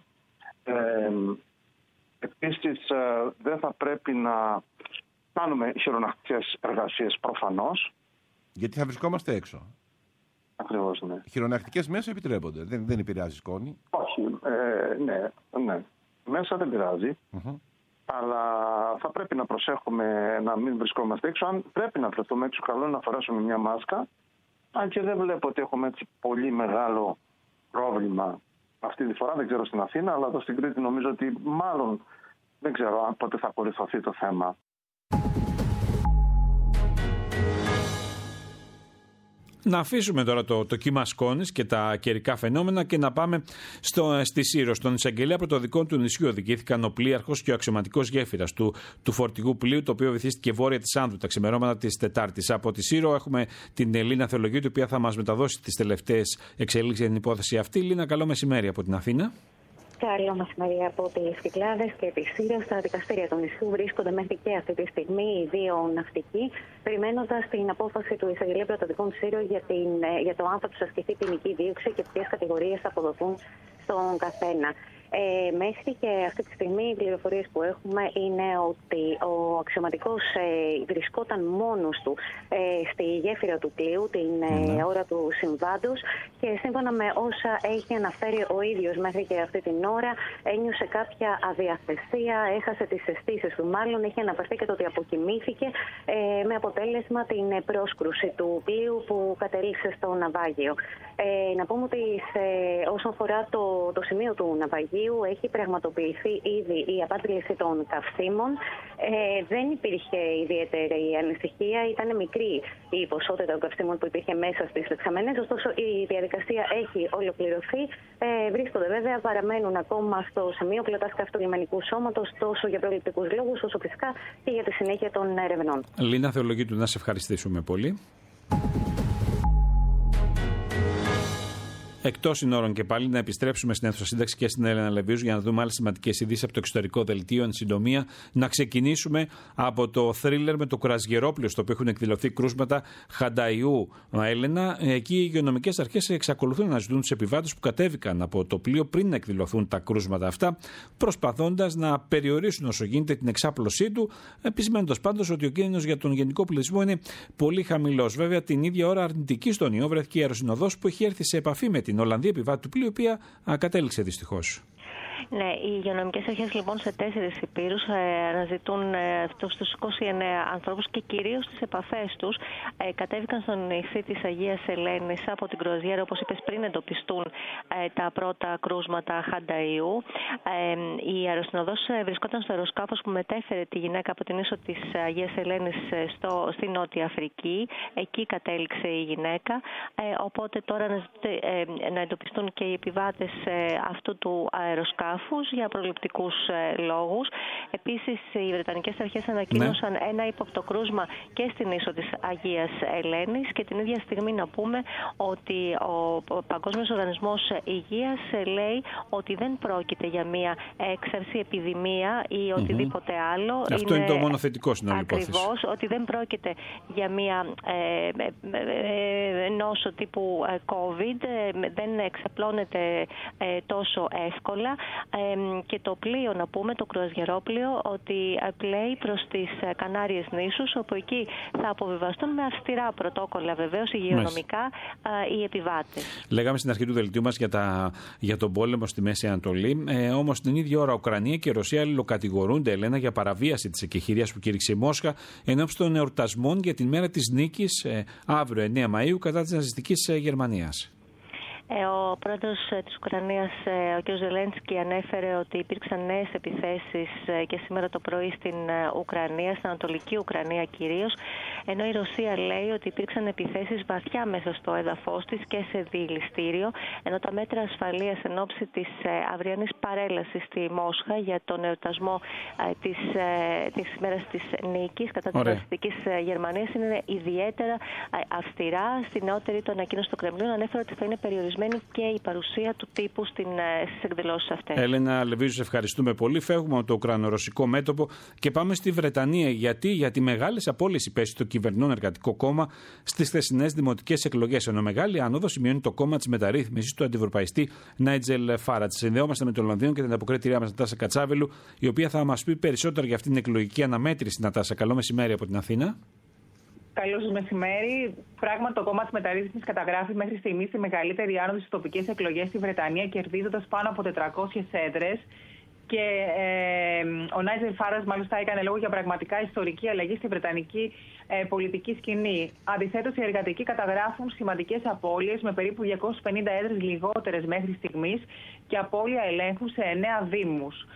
Επίσης, δεν θα πρέπει να κάνουμε χειρονακτικές εργασίες προφανώς. Γιατί θα βρισκόμαστε έξω. Ακριβώς, ναι. Χειρονακτικές μέσα επιτρέπονται. Δεν επηρεάζει σκόνη. Όχι. Ναι. Μέσα δεν πειράζει. Αλλά θα πρέπει να προσέχουμε να μην βρισκόμαστε έξω. Αν πρέπει να βρεθούμε έξω, καλό είναι να φορέσουμε μια μάσκα. Αν και δεν βλέπω ότι έχουμε έτσι πολύ μεγάλο πρόβλημα αυτή τη φορά. Δεν ξέρω στην Αθήνα, αλλά εδώ στην Κρήτη νομίζω ότι μάλλον δεν ξέρω αν πότε θα κορυφωθεί το θέμα. Να αφήσουμε τώρα το κύμα σκόνης και τα καιρικά φαινόμενα και να πάμε στη Σύρο. Στον εισαγγελέα πρωτοδικών του νησιού οδηγήθηκαν ο πλοίαρχος και ο αξιωματικός γέφυρας του φορτηγού πλοίου, το οποίο βυθίστηκε βόρεια της Άνδρου τα ξημερώματα της Τετάρτης. Από τη Σύρο έχουμε την Λίνα Θεολογίου, η οποία θα μας μεταδώσει τις τελευταίες εξελίξεις για την υπόθεση αυτή. Λίνα, καλό μεσημέρι από την Αθήνα. Καλό μεσημέρι από τις Κυκλάδες και τη Σύρο. Στα δικαστήρια του νησιού βρίσκονται μέχρι και αυτή τη στιγμή οι 2 ναυτικοί, περιμένοντας την απόφαση του εισαγγελέα πρωτοδικών Σύρο για το αν θα τους ασκηθεί ποινική δίωξη και ποιες κατηγορίες θα αποδοθούν στον καθένα. Μέχρι και αυτή τη στιγμή οι πληροφορίες που έχουμε είναι ότι ο αξιωματικός βρισκόταν μόνος του στη γέφυρα του πλοίου την ώρα του συμβάντος και σύμφωνα με όσα έχει αναφέρει ο ίδιος μέχρι και αυτή την ώρα ένιωσε κάποια αδιαθεσία, έχασε τις αισθήσεις του μάλλον, έχει αναφερθεί και το ότι αποκοιμήθηκε με αποτέλεσμα την πρόσκρουση του πλοίου που κατέληξε στο ναυάγιο. Να πούμε ότι όσον αφορά το σημείο του ναυαγίου έχει πραγματοποιηθεί ήδη η απάντηση των καυσίμων. Δεν υπήρχε ιδιαίτερη ανησυχία, ήταν μικρή η ποσότητα των καυσίμων που υπήρχε μέσα στις δεξαμενές, ωστόσο η διαδικασία έχει ολοκληρωθεί. Βρίσκονται βέβαια, παραμένουν ακόμα στο σημείο πλωτάς καύσης του λιμενικού σώματος, τόσο για προληπτικούς λόγους, όσο φυσικά και για τη συνέχεια των ερευνών. Λίνα Θεολογίου, να σε ευχαριστήσουμε πολύ. Εκτός συνόρων και πάλι να επιστρέψουμε στην αίθουσα σύνταξη και στην Έλενα Λεβίους για να δούμε άλλες σημαντικές ειδήσεις από το εξωτερικό δελτίο. Εν συντομία, να ξεκινήσουμε από το θρίλερ με το κουρασγερόπλαιο στο οποίο έχουν εκδηλωθεί κρούσματα Χανταϊού. Έλενα, εκεί οι υγειονομικές αρχές εξακολουθούν να ζητούν τους επιβάτες που κατέβηκαν από το πλοίο πριν να εκδηλωθούν τα κρούσματα αυτά, προσπαθώντας να περιορίσουν όσο γίνεται την εξάπλωσή του, επισημένοντας πάντως ότι ο κίνδυνος για τον γενικό πληθυσμό είναι πολύ χαμηλός. Βέβαια, την ίδια ώρα αρνητική στον ιό βρέθηκε η αεροσυνοδός που έχει έρθει σε επαφή με την Ολλανδία επιβάτη του πλοίου, η οποία κατέληξε δυστυχώς. Ναι, οι υγειονομικές αρχές λοιπόν σε 4 υπήρους αναζητούν αυτούς τους 29 ανθρώπους και κυρίως τις επαφές τους. Κατέβηκαν στο νησί της Αγίας Ελένης από την κρουαζιέρα, όπως είπες, πριν εντοπιστούν τα πρώτα κρούσματα Χανταϊού. Η αεροσυνοδός βρισκόταν στο αεροσκάφος που μετέφερε τη γυναίκα από την ίσο της Αγίας Ελένης στη Νότια Αφρική. Εκεί κατέληξε η γυναίκα. Οπότε τώρα να εντοπιστούν και οι επιβάτες αυτού του αεροσκάφους. σκάφους για προληπτικούς λόγους. Επίσης, οι Βρετανικές αρχές ανακοίνωσαν ένα ύποπτο κρούσμα και στην ίσο της Αγίας Ελένης και την ίδια στιγμή να πούμε ότι ο Παγκόσμιος Οργανισμός Υγείας λέει ότι δεν πρόκειται για μια έξαρση, επιδημία ή οτιδήποτε άλλο. Αυτό είναι το μόνο θετικό στην όλη υπόθεση. Ακριβώς, ότι δεν πρόκειται για μια νόσο τύπου COVID, δεν εξαπλώνεται τόσο εύκολα και το πλοίο, να πούμε, το κρουαζιερόπλοιο, ότι πλέει προς τις Κανάριες νήσους, όπου εκεί θα αποβιβαστούν με αυστηρά πρωτόκολλα βεβαίως υγειονομικά οι επιβάτες. Λέγαμε στην αρχή του δελτίου μας για τον πόλεμο στη Μέση Ανατολή, όμως την ίδια ώρα Ουκρανία και η Ρωσία αλληλοκατηγορούνται, Ελένα, για παραβίαση της εκεχηρίας που κήρυξε η Μόσχα ενώπιση των εορτασμών για την μέρα της νίκης αύριο 9 Μαΐου κατά της ναζιστικής Γερμανίας. Ο πρόεδρος της Ουκρανίας, ο κ. Ζελένσκι, ανέφερε ότι υπήρξαν νέες επιθέσεις και σήμερα το πρωί στην Ουκρανία, στην Ανατολική Ουκρανία κυρίως, ενώ η Ρωσία λέει ότι υπήρξαν επιθέσεις βαθιά μέσα στο έδαφος της και σε διηληστήριο, ενώ τα μέτρα ασφαλείας εν ώψη της αυριανής παρέλασης στη Μόσχα για τον εορτασμό της ημέρας της νίκης κατά της ναζιστικής Γερμανίας είναι ιδιαίτερα αυστηρά. Στη νεότερη του ανακοίνωση του Κρεμλίνου ανέφερε ότι θα είναι περιορισμένη και η παρουσία του τύπου στις εκδηλώσεις αυτές. Έλενα Λεβίζου, σε ευχαριστούμε πολύ. Φεύγουμε από το ουκρανο-ρωσικό μέτωπο και πάμε στη Βρετανία. Γιατί μεγάλες απώλειες υπέστη το κυβερνών Εργατικό Κόμμα στις χθεσινές δημοτικές εκλογές. Ενώ μεγάλη άνοδο σημειώνει το κόμμα της μεταρρύθμισης του αντιευρωπαϊστή Νάιτζελ Φάρατζ. Συνδεόμαστε με το Λονδίνο και την αποκρίτηριά μας Νατάσα Κατσάβελου, η οποία θα μας πει περισσότερο για αυτήν την εκλογική αναμέτρηση. Νατάσα, καλό μεσημέρι από την Αθήνα. Καλό σας μεσημέρι. Πράγματι, το κόμμα της μεταρρύθμισης καταγράφει μέχρι στιγμής τη μεγαλύτερη άνοδο στις τοπικές εκλογές στη Βρετανία, κερδίζοντας πάνω από 400 έδρες. Και ο Νάιτζελ Φάραντζ μάλιστα έκανε λόγο για πραγματικά ιστορική αλλαγή στη βρετανική πολιτική σκηνή. Αντιθέτως, οι εργατικοί καταγράφουν σημαντικές απώλειες με περίπου 250 έδρες λιγότερες μέχρι στιγμής και απώλεια ελέγχου σε 9 δήμους.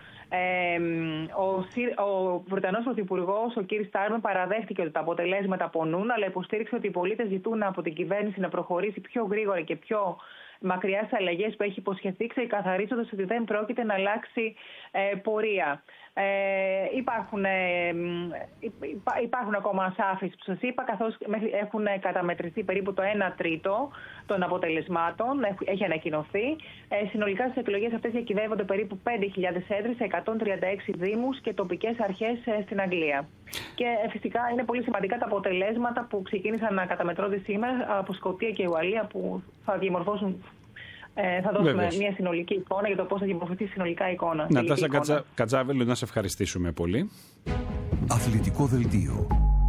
Ο Βρετανός Πρωθυπουργός, ο κ. Στάρμερ, παραδέχτηκε ότι τα αποτελέσματα πονούν, αλλά υποστήριξε ότι οι πολίτες ζητούν από την κυβέρνηση να προχωρήσει πιο γρήγορα και πιο μακριά στις αλλαγές που έχει υποσχεθεί, ξεκαθαρίζοντας ότι δεν πρόκειται να αλλάξει πορεία. Υπάρχουν ακόμα ασάφειες που σας είπα, καθώς έχουν καταμετρηθεί περίπου το 1 τρίτο των αποτελεσμάτων, έχει ανακοινωθεί. Συνολικά στις εκλογές αυτές διακυβεύονται περίπου 5.000 έδρες σε 136 δήμους και τοπικές αρχές στην Αγγλία. Και φυσικά είναι πολύ σημαντικά τα αποτελέσματα που ξεκίνησαν να καταμετρώνται σήμερα από Σκωτία και Ουαλία, που θα διαμορφώσουν. Θα δώσουμε μια συνολική εικόνα για το πώς θα διαμορφωθεί συνολικά η εικόνα. Νατάσα Κατσάβελου, να σε ευχαριστήσουμε πολύ. Αθλητικό δελτίο.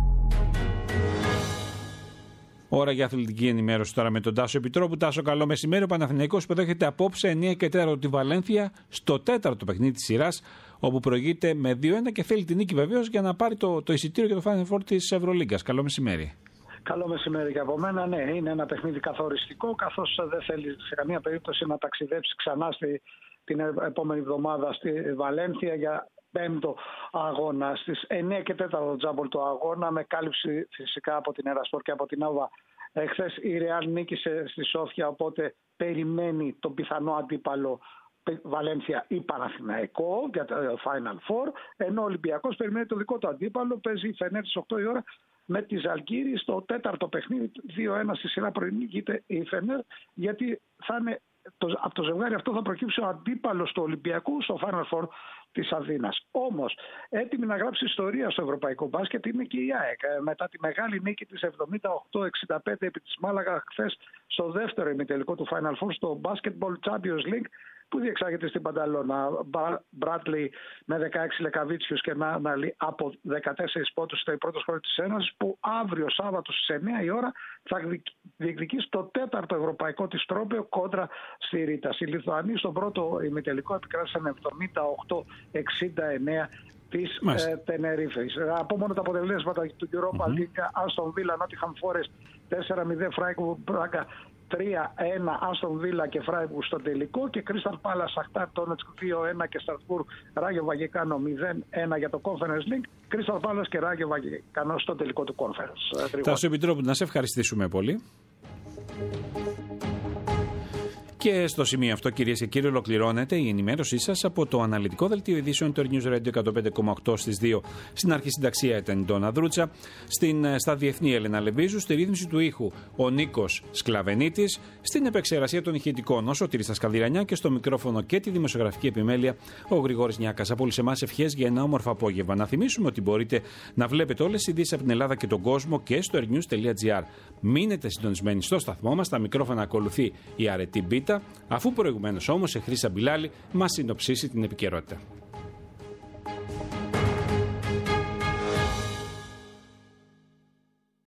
Ώρα για αθλητική ενημέρωση τώρα με τον Τάσο Επιτρόπου. Τάσο, καλό μεσημέρι. Ο Παναθηναϊκός υποδέχεται απόψε 9 και 4 τη Βαλένθια στο 4ο παιχνίδι της σειράς, όπου προηγείται με 2-1 και θέλει την νίκη βεβαίως για να πάρει το εισιτήριο για το Final Four της Ευρωλίγκας. Καλό μεσημέρι. Καλό μεσημέρι και από μένα. Ναι, είναι ένα παιχνίδι καθοριστικό, καθώς δεν θέλει σε καμία περίπτωση να ταξιδέψει ξανά την επόμενη εβδομάδα στη Βαλένθια για 5ο αγώνα. Στις 9 και 4 τζάμπολ το αγώνα, με κάλυψη φυσικά από την Ερασπορ και από την Άβα. Χθες η Ρεάλ νίκησε στη Σόφια, οπότε περιμένει τον πιθανό αντίπαλο Βαλένθια ή Παναθηναϊκό για το Final Four, ενώ ο Ολυμπιακός περιμένει το δικό του αντίπαλο. Παίζει η Φενέρ στις 8 η ώρα με τη Ζαλγκύρη στο 4ο παιχνίδι, 2-1 στη σειρά προηγείται η Φενέρ, γιατί θα είναι, από το ζευγάρι αυτό θα προκύψει ο αντίπαλος του Ολυμπιακού στο Final Four της Αθήνας. Όμως, έτοιμη να γράψει ιστορία στο ευρωπαϊκό μπάσκετ είναι και η ΑΕΚ. Μετά τη μεγάλη νίκη της 78-65 επί της Μάλαγα χθες στο δεύτερο ημιτελικό του Final Four στο Basketball Champions League, που διεξάγεται στην Πανταλώνα. Μπράτλι με 16 Λεκαβίτσιους και Νάναλι από 14 πόντους στο πρώτο χώρο της Ένωσης, που αύριο Σάββατο στις 9 η ώρα θα διεκδικήσει το 4ο ευρωπαϊκό της τρόπαιο κόντρα στη Ρίτας. Οι Λιθουανοί στον πρώτο ημιτελικό επικράτησαν 78-69 της Τενερίφης. Από μόνο τα αποτελέσματα του Europa League, Άστον Βίλα, Νότιχαμ Φόρεστ 4-0, Φράιμπουργκ Μπράγκα 3-1, Άστον Βίλα και Φράιμπουργκ στο τελικό, και Κρίσταλ Πάλας Σαχτάρ Ντόνετσκ 2-1 και Στρασβούργκ Ράγιο Βαγεκάνο 0-1 για το Conference League. Κρίσταλ Πάλας και Ράγιο Βαγεκάνο στο τελικό του Conference. Θα σου επιτρέπω να σε ευχαριστήσουμε πολύ. Και στο σημείο αυτό, κυρίες και κύριοι, ολοκληρώνεται η ενημέρωσή σας από το αναλυτικό δελτίο ειδήσεων του News Radio 105,8 στις 2. Στην αρχισυνταξία ήταν η Ντόνα Δρούτσα, στα διεθνή Έλενα Λεβίζου, στη ρύθμιση του ήχου ο Νίκος Σκλαβενίτης, στην επεξεργασία των ηχητικών ο Σωτήρης Τασκαλδιρανιά και στο μικρόφωνο και τη δημοσιογραφική επιμέλεια ο Γρηγόρης Νιάκας. Από όλους εμάς ευχές για ένα όμορφο απόγευμα. Να θυμίσουμε ότι μπορείτε να βλέπετε όλες τις ειδήσεις από την Ελλάδα και τον κόσμο και στο airnews.gr. Μείνετε συντονισμένοι στο σταθμό μας. Στα μικρόφωνα ακολουθεί η Αρετή Μπίτα, αφού προηγουμένως όμως η Χρύσα Μπιλάλη μας συνοψίσει την επικαιρότητα.